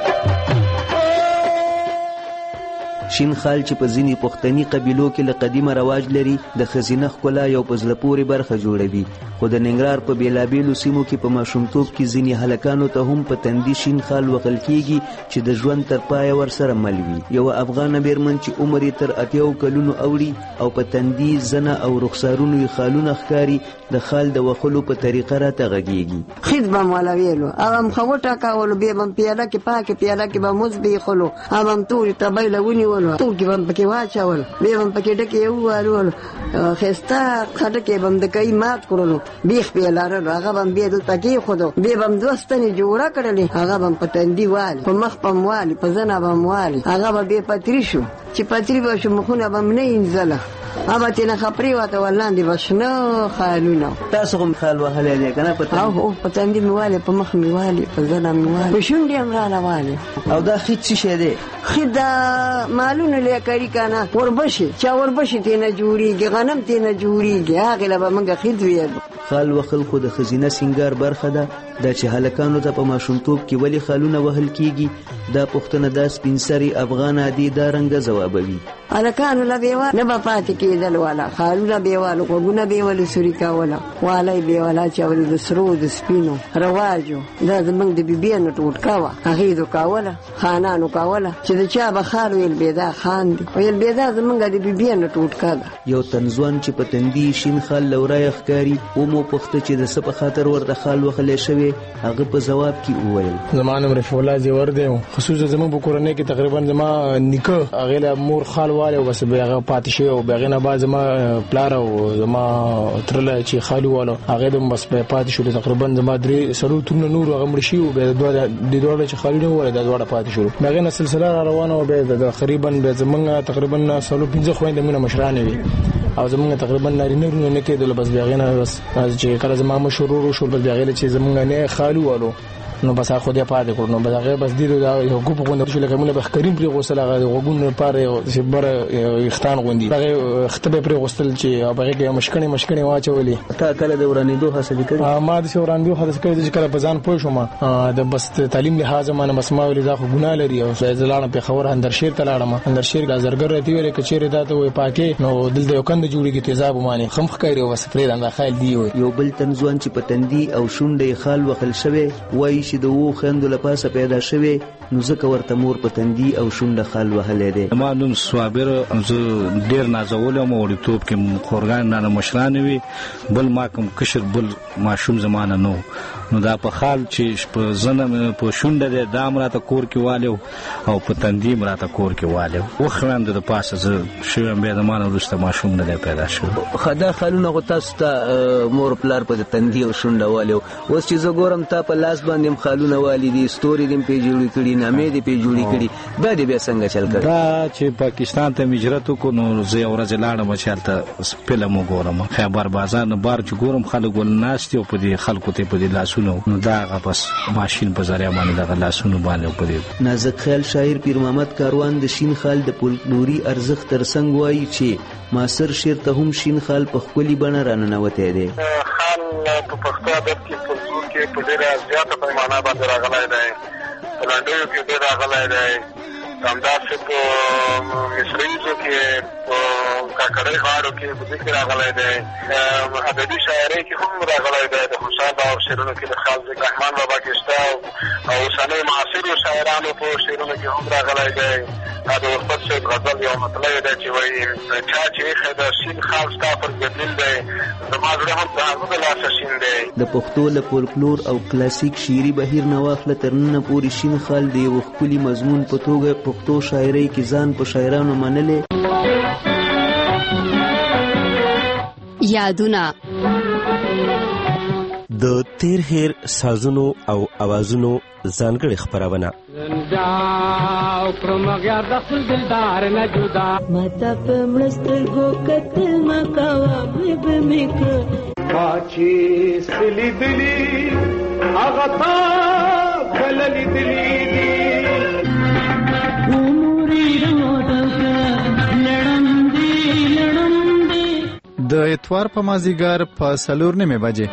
شین خال چې په ځینې پښتني قبیلو کې له قدیمه رواج لري د ښځینه ښکلا یو په زړه پورې برخه جوړوي. خو د ننګرهار په بېلابېلو سیمو کې په ماشومتوب کې ځینې هلکانو ته هم په تندي شین خال وهل کېږي چې د ژوند تر پایه ورسره مل وي. یوه افغانه مېرمن چې عمر یې تر اتیاو کلونو اوړي او په تندي زنه او رخسارونو یې خالونه ښکاري د خال د وهلو په طریقه راته غږېږي. خید به مولا ویلو او هم خو وټاکولو بیا به پیاله کې پاکې پیاله کې به موز بېخلو هم هم تورې تبۍ ونیولو توکي به هم پکې واچول بیا به هم پکې ډکې ووالولو ښایسته خټکې به هم د کوي مات کړلو بیخ بیا لرلو هغه به هم بیا دلته کېښودو بیا به هم دوه ستنې جوړه کړلې هغه به هم په تندي والي په مخ به هم والي په زنه به هم والي هغه به بیا پتري شو چې پتري به شو مخونه به هم نه اینځله هغه تېنه خپرې واته ولاندې به شنه خالونه. تاسو هم خال وهلی دی که نه په تندي؟ او په تندي مې والي په مخ مې والي په زنه مې والي په شونډې هم راله والي. او دا خید څه شی دی؟ خید دا مالونه لیکري که نه وربشې چا وربشې تېنه جوړېږي غنم تېنه جوړېږي هغې له به موږ خید ویلو. خال وهل خو د ښځینه سینګار برخه ده. دا چې هلکانو ته په ماشومتوب کې ولې خالونه وهل کېږي دا پوښتنه دا سپین سرې افغان عادي دا رنګه ځوابوي. هلکانو له بېوال نه به پاتې کېدل والا خالونه بېوال غوږونه بېولې سوري کوله والی بېولا چولې د سرو د سپینو رواج دا زموږ د بیبیانو ټوټکه وه هغې دو کوله خانانو کوله چې د چا به خال ویل بېدا خان دي ویل بېدا زموږ د بیبیانو ټوټکه ده. یو تنځوان چې په تندي شین خال له ورایه ښکاري ومو پوښته چې د څه په خاطر ورته خال وهلی شوی هغه په ځواب کې وویل زما نوم رفیع الله زیور دی خصوصا زموږ په کورنۍ کې تقریبا زما نیکه هغې له مور خال والی او بس بیا هغه پاتې شوی او بیا هغې نه بعد زما پلار او زما تره چې خال ووالو هغې د بس بیا پاتې شولو تقریبا زما درې څلور ترونه نور هغه مړه شوي بیا د دواړه چې خالونه ووالي دا دواړه پاتې شولو بیا هغې نه سلسله را روانه وه بیا تقریبا بیا زموږ تقریبا څلور پنځه خویندې مونږ نه مشرانې وي او زمونږ تقریبا نارینه ورونه نه کېدل بس بیا هغې نه بس چې کله زما مشر ورور شول بس بیا هغې چې زمونږ نه خال ووالو نو بس هغه خو دې پاتې کړو نو بس هغه بس دې دا یو ګوپ غونډه شو لکه موږ به خکریم پرې غوسل هغه غوګون لپاره چې بره اختان غوندي هغه خطبه پرې غوستل چې هغه کې مشکڼې مشکڼې واچولې تا کله د ورانېدو هڅه کړې؟ ما د ورانېدو هڅه کړې چې کله په ځان پوه شوم د بس تعلیم لحاظ باندې بس ما ولې دا خو ګناه لري او زلاړم په خبر اندرشیر ته لاړم اندرشیر د زرګر راته ویل چې چیرې دا ته وای پاکې نو دلته یو کند جوړیږي تیزاب باندې خمخ کوي او بس پرې دا خیال دی یو بل تنځوان چې په تندي او شونډې خال وخل شوی وای چې د وو خویندو له پاسه پیدا شوی نو ځکه ورته مور په تندي او شونډه خال وهلی دی. ما نوم صابر، زه ډېر نازولی وم، وړیتوب کې خورګان رانه مشرانې وي، بل ما کوم کشر بل ماشوم زما نه نه نو دا په خال چې په زنه په شونډه دی دا م راته کور کې والی او په تندي م راته کور کې والی و. خویندو د پاسه زه شوی یم، بیا د ما نه وروسته ماشوم نه دی پیدا شوی. ښه دا خالونه خو تاسو ته مور پلار په تندي او شونډه والی و. اوس چې زه ګورم تا په لاس باندې هم خالونه والي دي، ستوري دې هم پرې جوړې کړي، نامې دې پرې جوړې کړي، دا دې بیا څنګه چل کړی؟ دا چې پاکستان ته هجرت وکړو نو زه یوه ورځ لاړم چې هلته فلم وګورم، خیبر بازار نه بار چې ګورم خلک ول ناست دي او په دې خلکو ته په دې لاسونه نو دا هغه بس ماشین په ذریعه باندې دغه لاسونه باندې په دې. نازک خیال شاعر پیر محمد کاروان د شین خال د فولکلوري ارزښت ترڅنګ وایي چې معاصر شعر ته هم شین خال په ښکلي بڼه راننوتی دی. خال په پښتو ادب کې فولکلور کې په ډېره زیاته پیمانه باندې راغلی دی، په لنډیو کې ډېر راغلی دی، همداسې په مصریزو کې په کاکړۍ غاړو کې په دې کې راغلی دی، ادبي شاعرۍ کې هم راغلی دی، د خوشحال بابا شعرونو کې د خالد رحمان بابا کې شته او اوسنۍ معاصرو شاعرانو په شعرونو کې هم راغلی دی. دا د ورپت صاحب غزل یو مطلب دی چې وایي چا چې ایښی د شین خال ستا پر ګدیل دی، زما زړه هم د هغه د لاسه شین دی. د پښتو له فولکلور او کلاسیک شعري بهیر نه واخله تر ننه پورې شین خال د یو ښکلي مضمون په توګه پښتو شاعرۍ کې ځان په شاعرانو منلی. یادونه د تیر هیر سازونو او اوازونو ځانګړې خپرونه. ماته په مړسترګو کتل مکوه به مې کړه ما چې څه لیدلي هغه تا کله لیدلي دي. د اتوار په مازیګر په څلور نیمې بجې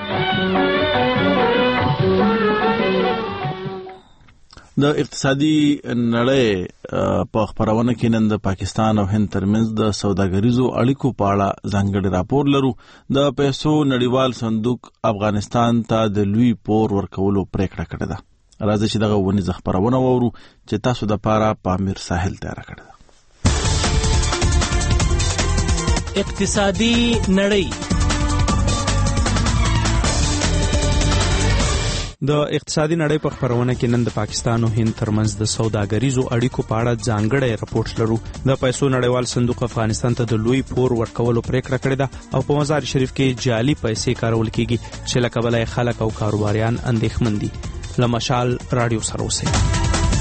د اقتصادي نړۍ په خبرونه کې نن د پاکستان او هند ترمنځ د سوداګریزو اړیکو په اړه ځانګړی راپور لرو. د پیسو نړیوال صندوق افغانستان ته د لوی پور ورکولو پریکړه کړې ده. راځي چې دغه ونیزه خبرونه وورو چې تاسو د پاره پامیر ساحل تیار کړی ده. اقتصادي نړۍ. د اقتصادي نړۍ په خبرونه کې نن د پاکستان او هند ترمنځ د سوداګریزو اړیکو په اړه ځانګړی راپورټ لرو. د پیسو نړیوال صندوق افغانستان ته د لوی پور ورکولو پریکړه کړې ده او په مزار شریف کې جعلي پیسې کارول کیږي چې له کبله خلک او کاروباریان اندېښمن دي. له مشال رادیو سره اوسئ.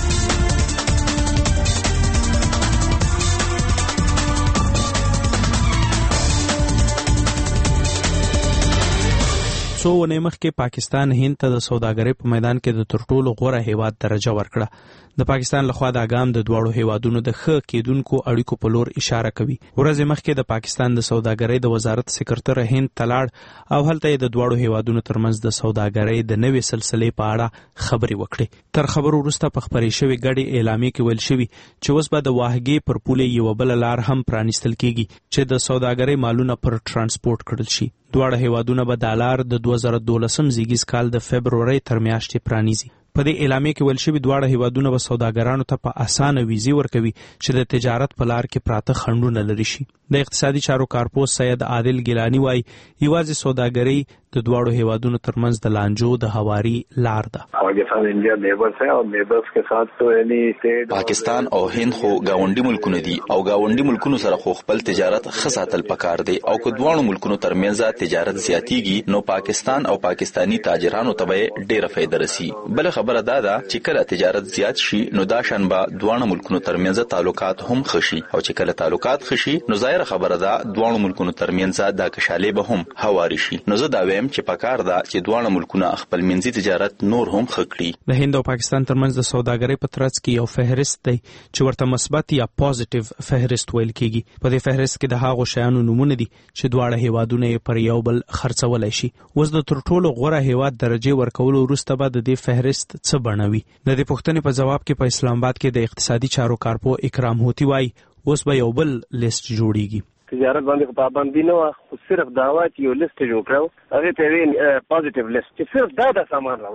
څو ونې مخکې پاکستان هند ته د سوداګرۍ په میدان کې د تر ټولو غوره هیواد درجه ورکړه. د پاکستان لخوا دا ګام د دواړو هیوادونو د ښه کېدونکو اړیکو په لور اشاره کوي. ورځې مخکې د پاکستان د سوداګرۍ د وزارت سکرټر هند ته لاړ او هلته یې د دواړو هیوادونو ترمنځ د سوداګرۍ د نوې سلسلې په اړه خبرې وکړې. تر خبرو وروسته په خپرې شوې ګډې اعلامیې کې ویل شوي چې اوس به د واهګې پر پولې یوه بله لار هم پرانیستل کیږي چې د سوداګرۍ مالونه پر ترانسپورټ کړل شي. دواړه هیوادونه به د لار د دوه زره دولسم زیږیز کال د فبرورۍ تر میاشتې پرانیزي. په دې اعلامیه کې ویل شوي دواړه هیوادونه به سوداګرانو ته په اسانه ویزې ورکوي چې د تجارت په لار کې پراته خنډونه لري شي. د اقتصادي چارو کارپوس سید عادل ګیلانی وایي یوازې سوداګرۍ د دواړو هیوادونو ترمنځ د لانجو د هواري لار ده. پاکستان انډیا نیبرز ہے اور نیبرز کے ساتھ تو یعنی پاکستان او هند خو گاونډي ملکونه دي او گاونډي ملکونو سره خو خپل تجارت خساتل پکار دی او که دواړو ملکونو ترمنځ تجارت زیاتیږي نو پاکستان او پاکستانی تاجرانو ته ډیره فائدہ رسی. بل خبره دا ده چې کله تجارت زیات شي نو دا شنبه دواړو ملکونو ترمنځ تعلقات هم خشي او چې کله تعلقات خشي نو ظاهر خبره ده دواړو ملکونو ترمنځ دا کشالې به هم هواري شي. نو زه دا وایم چې پکار ده چې دواړو ملکونه خپل منځي تجارت نور هم خکړي. د هند او پاکستان ترمنځ د سوداګرۍ په ترڅ کې یو فهرست دی چې ورته مثبت یا پوزټیو فهرست ویل کیږي. په دې فهرست کې د هغو شیانو نمونه دي چې دواړه هیوادونه یې پر یو بل خرڅولای شي. اوس د تر ټولو غوره هیواد درجه ورکولو وروسته به د دې فهرست څه بڼوي. د دې پوښتنې په جواب کې په اسلام آباد کې د اقتصادي چارو کارپو اکرام هوتی وایي اوس به یو بل لیست جوړیږي. تجارت باندې پابندي نه وه خو صرف دا وه چې یو لیست جوړ کړو هغې ته یې پازیټیو لیست چې صرف دا دا سامان راوړی شي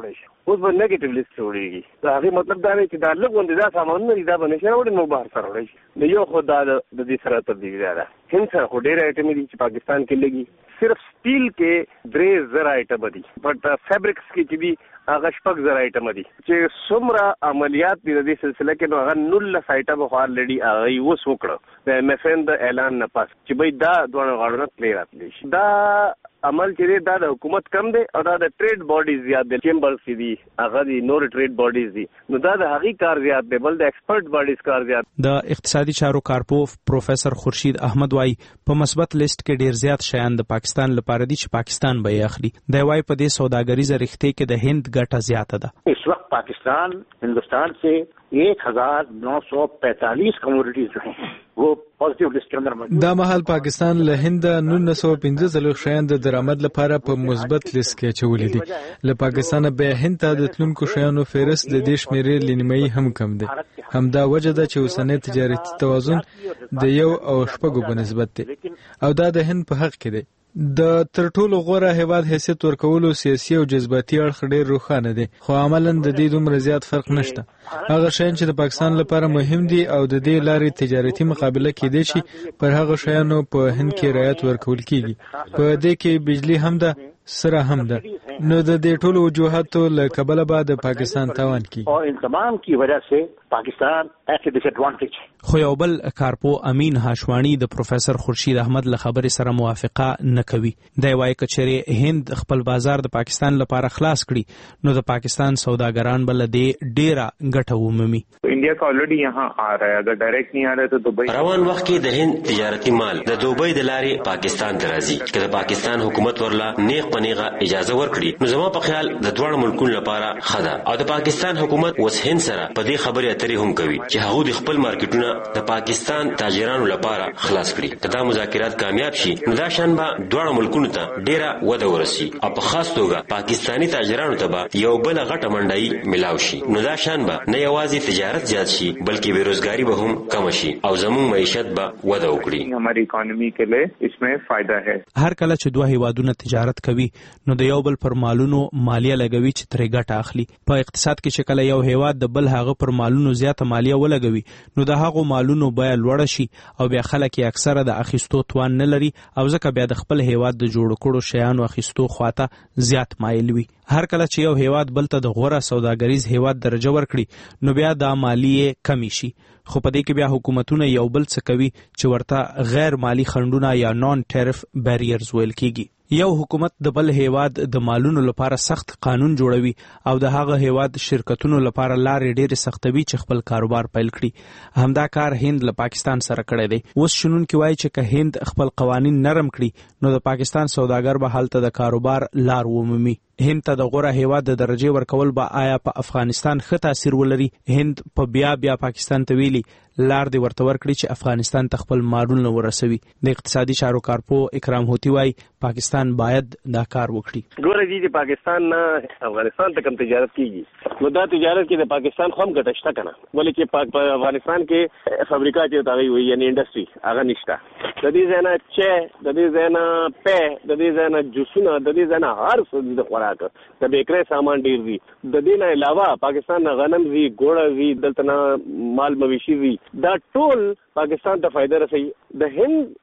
اوس به نیگیټیو لیست جوړیږي. دا هغه مطلب دا دی چې دا لږ دا سامانونه دا به نشه راوړي نو بهر سره وړي. نو یو خو دا د دې سره تبدیل ده. هند سره خو ډېر آیټم دي چې پاکستان کې لګي. صرف سټیل کې درې زره آیټم دي. بټ فیبریکس کې چې دي هغه شپږ زره آیټم دي چې څومره عملیات دي د دې سلسله کې نو هغه نولس آیټم خو آلریډي هغه اوس وکړه د ایم ایف این د اعلان نه پس چې به دا دوه غاړو پلی راتلی شي. دا عمل چې دا د حکومت کم دی او دا د ټریډ باډیز زیات دي. چیمبرز دي هغه دي نور ټریډ باډیز دي نو دا د هغې کار زیات دی بل د ایکسپرټ باډیز کار زیات. د اقتصادي چارو کارپو پروفیسر خورشید احمد وايي په مثبت لیست کې ډیر زیات شیان د پاکستان لپاره دي چې پاکستان به یې اخلي. دی وايي په دې سوداګریزه رښتې کې د هند ګټه زیاته ده. اس وقت پاکستان ہندوستان سے ایک ہزار نو سو پینتالیس کموڈیٹیز جو ہیں وہ پازیټیو لیست کې اندر موجود. دا مهال پاکستان له هند نولس سوه پنځه څلوېښت شیان د درآمد لپاره په مثبت لیست کې اچولي دي. له پاکستان به هند ته د تلونکو شیانو فهرست د دې شمېرې له نیمایي هم کم دی. همدا وجه ده چې اوسنی تجارتي توازن د یو او شپږو په نسبت دی او دا د هند په حق کې دی. د تر ټولو غوره هیواد حیثیت ورکولو سیاسي او جذباتي اړخ ډېر روښانه دی خو عملاً د دې دومره زیات فرق نشته. هغه شیان چې د پاکستان لپاره مهم دي او د دې لارې تجارتي مقابله کېدی شي پر هغه شیانو په هند کې رعایت ورکول کېږي. په دې کې بجلی هم ده سره هم ده نو د دې ټولو وجوهاتو له کبله به د پاکستان تاوان کیږي او ان تمام کی وجہ سے پاکستان ایسے ډیس ایڈوانټیج. خو یو بل کارپو امین هاشوانی د پروفیسر خورشید احمد له خبرې سره موافقه نه کوي. دی وايي که چېرې هند خپل بازار د پاکستان لپاره خلاص کړي نو د پاکستان سوداګران به له دې ډېره ګټه ومومي. انډیا کا آلریډي یہاں آ رہا ہے اگر ډایرکټ نه آ رہا تو دوبۍ روان وخت کې د هند تجارتي مال د دوبۍ د لارې پاکستان ته راځي. که د پاکستان حکومت ورلا نیغ پنیغه اجازه ورکړي نو زما په خیال د دواړو ملکونو لپاره ښه ده او د پاکستان حکومت اوس هند سره په دې خبرې اترې هم کوي چې هغوی د خپل مارکیټونه د پاکستان تاجرانو لپاره خلاص کړي. که دا مذاکرات کامیاب شي نو دا شان به دواړو ملکونو ته ډېره وده ورسي او په خاص توګه پاکستاني تاجرانو ته به یو بله غټه منډایي ملاو شي. نو دا شان به نه یوازې تجارت زیات شي بلکې بېروزګاري به هم کم شي او زموږ معیشت به وده وکړي. ہماری اکانومی کے لیے اس میں فائدہ ہے. هر کله چې دوه هیوادونه تجارت کوي نو د یو بل پر مالونو مالیه لګوي چې ترې ګټه اخلي. په اقتصاد کې چې کله یو هیواد د بل هغه پر مالونو زیاته مالیه ولګوي نو د هغو مالونو بیه لوړه شي او بیا خلک یې اکثره د اخیستو توان نه لري او ځکه بیا د خپل هیواد د جوړ کړو شیانو اخیستو خواته زیات مایل وي. هر کله چې یو هیواد بل ته د غوره سوداګریز هیواد درجه ورکړي نو بیا د مالیه کمی شي. خو په دې کې بیا حکومتونه یو بل څه کوي چې ورته غیر مالی خنډونه یا نان ټیرف بیریرز ویل کیږي. یو حکومت د بل هیواد د مالونو لپاره سخت قانون جوړوي او د هغه هیواد شرکتونو لپاره لارې ډېرې سختوي چې خپل کاروبار پیل کړي. همدا کار هند له پاکستان سره کړی دی. اوس شنونکي وایي چې که هند خپل قوانین نرم کړي نو د پاکستان سوداګر به هلته د کاروبار لار ومومي. هند ته د غوره هیواد د درجې ورکول به آیا په افغانستان ښه تاثیر ولري؟ هند په بیا بیا پاکستان ته ویلي لار دې ورته ورکړي چې افغانستان ته خپل مالونه ورسوي. د اقتصادي چارو کارپو اکرام هوتی وايي پاکستان باید دا کار وکړي. ګوره دي چې پاکستان نه افغانستان ته کم تجارت کیږي نو دا تجارت کې د پاکستان خو هم ګټه شته کنه ولې چې په افغانستان کې فابریکا چې تاغي وي یعنی انډستری هغه نشته. د دې ځای نه چې د دې ځای نه په د دې ځای نه جوسونه د دې ځای نه هر څه د خوراک د بیکری سامان ډیر وي. د دې نه علاوه پاکستان نه غنم وي ګوړه وي دلته نه مال مویشي وي دا ټول پاکستان ته فائدہ رسوي. د هند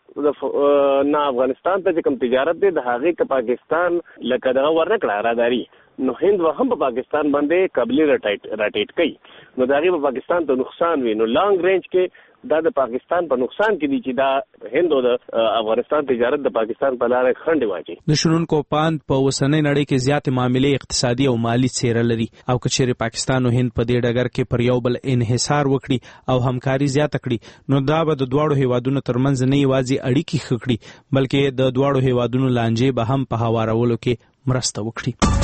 نه افغانستان ته کوم تجارت دی د هغه ک پاکستان لکه دغه ورنکړه راداري نو هند و هم په پاکستان باندې قبلي راټیټ راټیټ کوي نو دا غي په پاکستان ته نقصان وي. نو لانګ رینج کې دا د پاکستان په نقصان کې دي چې دا هند او د افغانستان تجارت د پاکستان په لار خنډ واچي. د شنونکو پاند په وسنۍ نړۍ کې زیات معاملې اقتصادي او مالی څیره لري او که چیرې پاکستان او هند په دې ډګر کې پر یو بل انحصار وکړي او همکاري زیاته کړي نو دا به د دواړو هیوادونو ترمنځ نه یوازې اړیکې ښه کړي بلکې د دواړو هیوادونو لانجې به هم په هوارولو کې مرسته وکړي.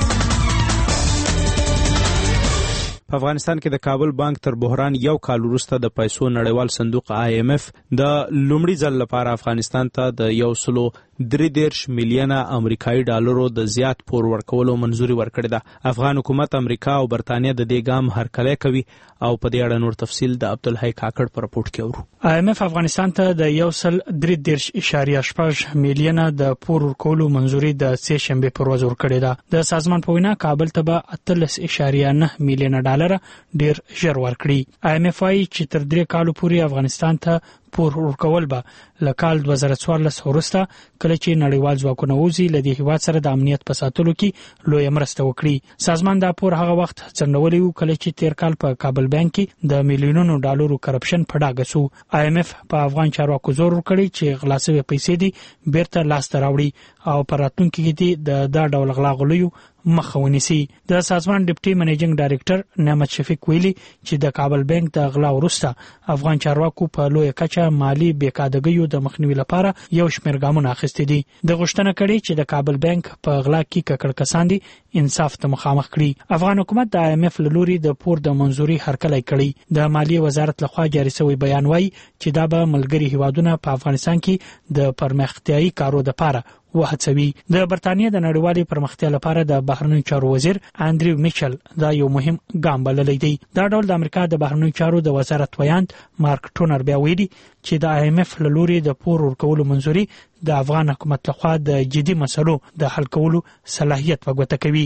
په افغانستان کې د کابل بانک تر بحران یو کال وروسته د پیسو نړیوال صندوق آی ایم ایف د لومړي ځل لپاره افغانستان ته د یو سلو درې دېرش میلیونه امریکایي ډالرو د زیات پور ورکولو منځوري ورکړې ده. افغان حکومت امریکا او برتانیا د دې ګام هرکلی کوي او په دې اړه نور تفصیل د عبدالحی کاکړ په رپورټ کې اورو. آی ایم ایف افغانستان ته د یو سل درې دېرش اعشاریه شپږ میلیونه د پور ورکولو منځوري د سې شنبې پر ورځ ورکړې ده. د سازمان په وینا کابل ته به اتلس اعشاریه نه میلیونه ډالر ډیر ژر ورکړي. آی ایم ایف وايي چې تر درې کالو پورې افغانستان ته پور ورکول به له کال دوه زره څوارلس وروسته کله چې نړیوال ځواکونه وځي له دې هیواد سره د امنیت په ساتلو کې لویه مرسته وکړي. سازمان دا پور هغه وخت څرنګولی و کله چې تیر کال په کابل بانک کې د میلیونونو ډالرو کرپشن په ډاګه سو. آی ایم ایف په افغان چارواکو زور ورکړي چې غلا شوی پیسې دي بیرته لاسته راوړي او په راتلونکي کې دي د دا ډول غلا غلیو مخه ونیسي. د سازمان ډیپټي منیجینګ ډایریکټر نعمت شفیق ویلي چې د کابل بانک د غلا وروسته افغان چارواکو په لویه کچه مالی بیکادګیو د مخنیوي لپاره یو شمېر ګامونه اخیستي دي. د غوښتنه کړې چې د کابل بانک په غلا کې ککړ کسان دي انصاف ته مخامخ کړي. افغان حکومت د آی ایم ایف له لوري د پور د منځوري هرکلی کړی. د مالیې وزارت لخوا جاري شوی بیان وایي چې دا به ملګري هیوادونه په افغانستان کې د پرمختیایي کارو لپاره وهڅوي. د برتانیې د نړیوالې پرمختیا لپاره د بهرنیو چارو وزیر انډریو میچل دا یو مهم ګام بللی دی. دا ډول د امریکا د بهرنیو چارو د وزارت ویاند مارک ټونر بیا ویلي چې د آی ایم ایف له لوري د پور ورکولو منځوري د افغان حکومت لخوا د جدي مسلو د حل کولو صلاحیت په ګوته کوي.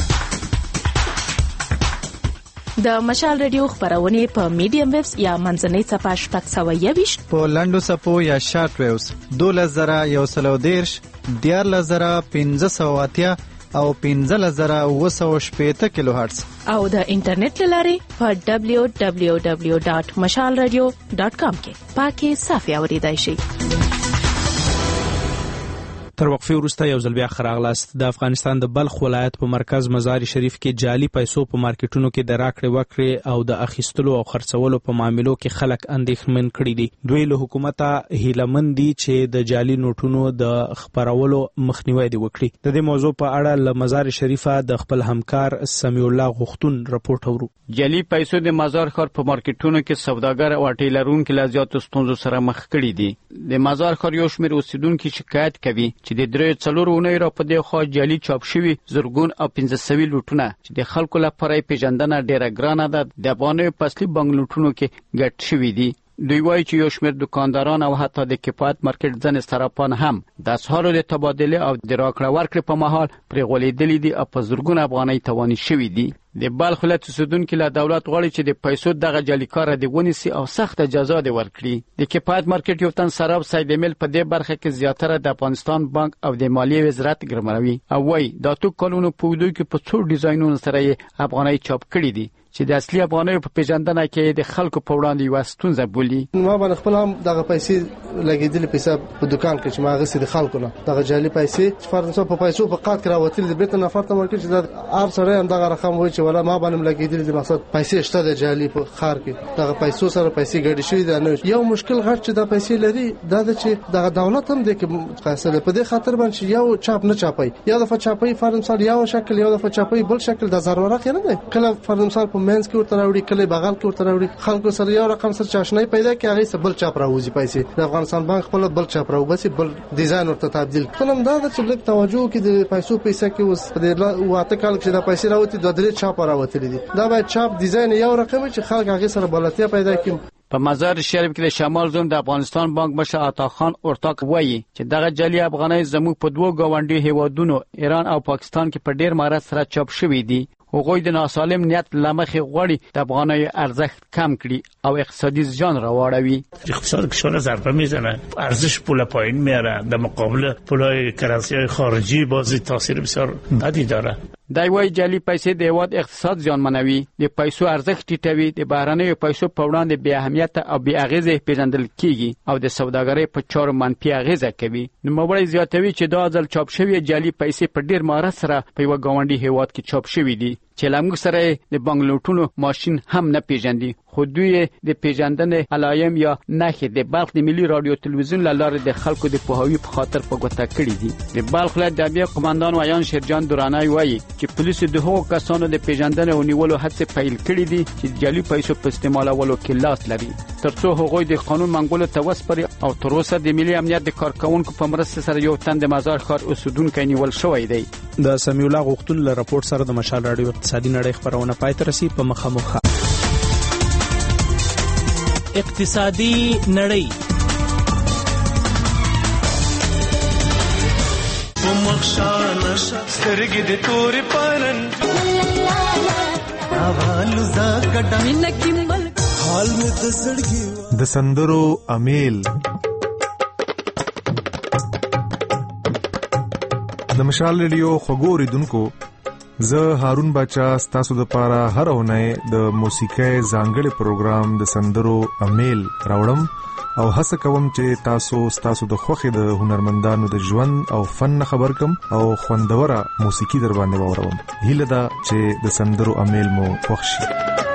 د مشال ریډیو خبرونه په میډیم ویوز یا منځنۍ صفحه شپږ سوه یوویشت په لنډو صفحو یا شارټ ویوز دولس زره یو سل او دېرش دیارلس زره پنځه سوه اتیا او پنځلس زره اووه سوه شپېته کیلو هرتز او د انټرنیټ له لارې په دبلیو دبلیو دبلیو ډاټ مشال ریډیو ډاټ کام کې پاکي صافي اوریدای شئ. تر وقفې وروسته یو ځل بیا خراغلاست. د افغانستان د بلخ ولایت په مرکز مزار شریف کې جعلي پیسو په مارکیټونو کې د راکړې ورکړې او د اخیستلو او خرڅولو په معاملو کې خلک اندېښمن کړي دي. دوی له حکومته هیلهمن دي چې د جعلي نوټونو د خپرولو مخنیوی دې وکړي. د دې موضوع په اړه له مزار شریفه د خپل همکار سمیع الله غختون رپورټ اورو. جعلي پیسو د مزار ښار په مارکیټونو کې سوداګر او اټیلرونکو له زیاتو ستونزو سره مخ کړي دي. د مزار ښار یو شمېر اوسیدونکو شکایت کوي چې د درې څلور اونۍ را په دې خوا جعلي چاپ شوي زرګون او پنځه سوي لوټونه چې د خلکو لپاره پیژندنه ډېره ګرانه ده د افغانیو په اصلي بانک لوټونو کې ګډ شوي دي. دوی وایي چې یو شمېر دکانداران او حتی د کفایت مارکیټ ځینې صرافان هم د اسعارو د تبادلې او د راکړه ورکړې په مهال پرې غولېدلي دي او په زرګونه افغانۍ تاواني شوي دي. د بلخ ولایت اوسیدونکي له دولت غواړي چې د پیسو دغه جعلي کار دې ونیسي او سخته جزا دې ورکړي. د کفایت مارکیټ یو تن صراف سید امیل په دې برخه کې زیاتره د افغانستان بانک او د مالیې وزارت ګرمروي او وایي دا ټول کلونو په اوږدو کې په څو ډیزاینونو سره یې افغانۍ چاپ کړي دي چې د اصلي افغانیو په پیژندنه کې د خلکو په وړاندې یوه ستونزه بولي. ما باندې خپل هم دغه پیسې لګېدلې پیسې په دکان کې چې ما اخیستې د خلکو نه دغه جعلي پیسې چې فرض مثلا په پیسو په قات کې راوتلې د بیرته نفر ته ورکړي چې دا هر سړی هم دغه رقم وایي چې ولا ما باندې لګېدلې د مقصد پیسې شته د جعلي په ښار کې دغه پیسو سره پیسې ګډې شوي دي. نه یو مشکل غټ چې دا پیسې لري دا د چې دغه دولت هم د کې فیصله په دې خاطر باندې یو چاپ نه چاپي یا د فچاپي فرض مثلا یو شکل یو د فچاپي بل شکل د ضرورت نه دی. کله فرض مثلا په مینس کې ورته راوړي کله بغل کې ورته راوړي خلکو سره یو رقم سره چاشنۍ پیدا کوي هغه سره بل چاپ راوځي پیسې د افغانستان بانک خپل بل چاپ راوبسي بل ډیزاین ورته تبديل کړم. دا د چې لږ توجه کې د پیسو پیسې کې اوس په دې واته کال کې د پیسې راوتی د درې چاپ راوتلې دي. دا باید چاپ ډیزاین یو رقم چې خلک هغه سره بلاتیا پیدا کړي. په مزار شریف کې د شمال زون د افغانستان بانک مشر عطا خان اورتاک وایي چې دغه جعلي افغانۍ زموږ په دوه ګاونډي هیوادونو ایران او پاکستان کې په ډیر مهارت سره چاپ شوي دي. هغوی د ناسالم نیت له مخې غواړي د افغانۍ ارزښت کم کړي او اقتصادي زیان راوړوي. اقتصاد کشور ضربه میزنه ارزش پول پایین میاره در مقابل پولای کرنسی های خارجی بازی تاثیر بسیار بدی داره. دای وایي جعلي پیسې د هیواد اقتصاد زیانمنوي د پیسو ارزښت ټیټوي د بهرنیو پیسو په وړاندې بې اهمیته او بې اغېزې پیژندل کیږي او د سوداګرۍ په چارو منفي اغېزه کوي. نوموړی زیاتوي چې دا ځل چاپ شوي جعلي پیسې په ډیر مهارت سره په یوه ګاونډي هیواد کې چاپ شوي دي چې لمغ سره د بنگلوټونو ماشين هم نه پیژندي، خو دوی د پیژندنې علایم یا نښې د بلخ د ملي رادیو تلویزیون لاره د خلکو د پوهاوی په خاطر په ګوته کړی دي. د بلخ ولایت د امنیت قوماندان ویان شیرجان درانی وایي چې پولیس د هغو کسانو د پیژندنې او نیولو هڅې پیل کړې دي چې جعلي پیسو په استعمالولو کې لاس لري، ترڅو هغوی د قانون منګولو ته وسپاري. او تر اوسه د ملي امنیت د کارکونکو په مرسته سره یو تن د مزار ښار اوسیدونکی نیول شوی دی. د سمیع الله غوښتون له راپورټ سره د مشال راډیو اقتصادي نړۍ خبرونه پای ته رسي. په مخامخ اقتصادي نړۍ سترګې د تورې پالن اوالو زګډا منکه مل حال می د سړګي د سندرو امیل د مشال ریډیو خبرو ریدونکو زه هارون بچا ستاسو د پاره هر اونۍ د موسیقۍ ځانګړي پروګرام د سندرو امیل راوړم او هڅه کوم چې تاسو ستاسو د خوښي د هنرمندانو د ژوند او فن خبر کم او خوندوره موسیقي در باندې واورم. هیله ده چې د سندرو امیل مو خوښ شي.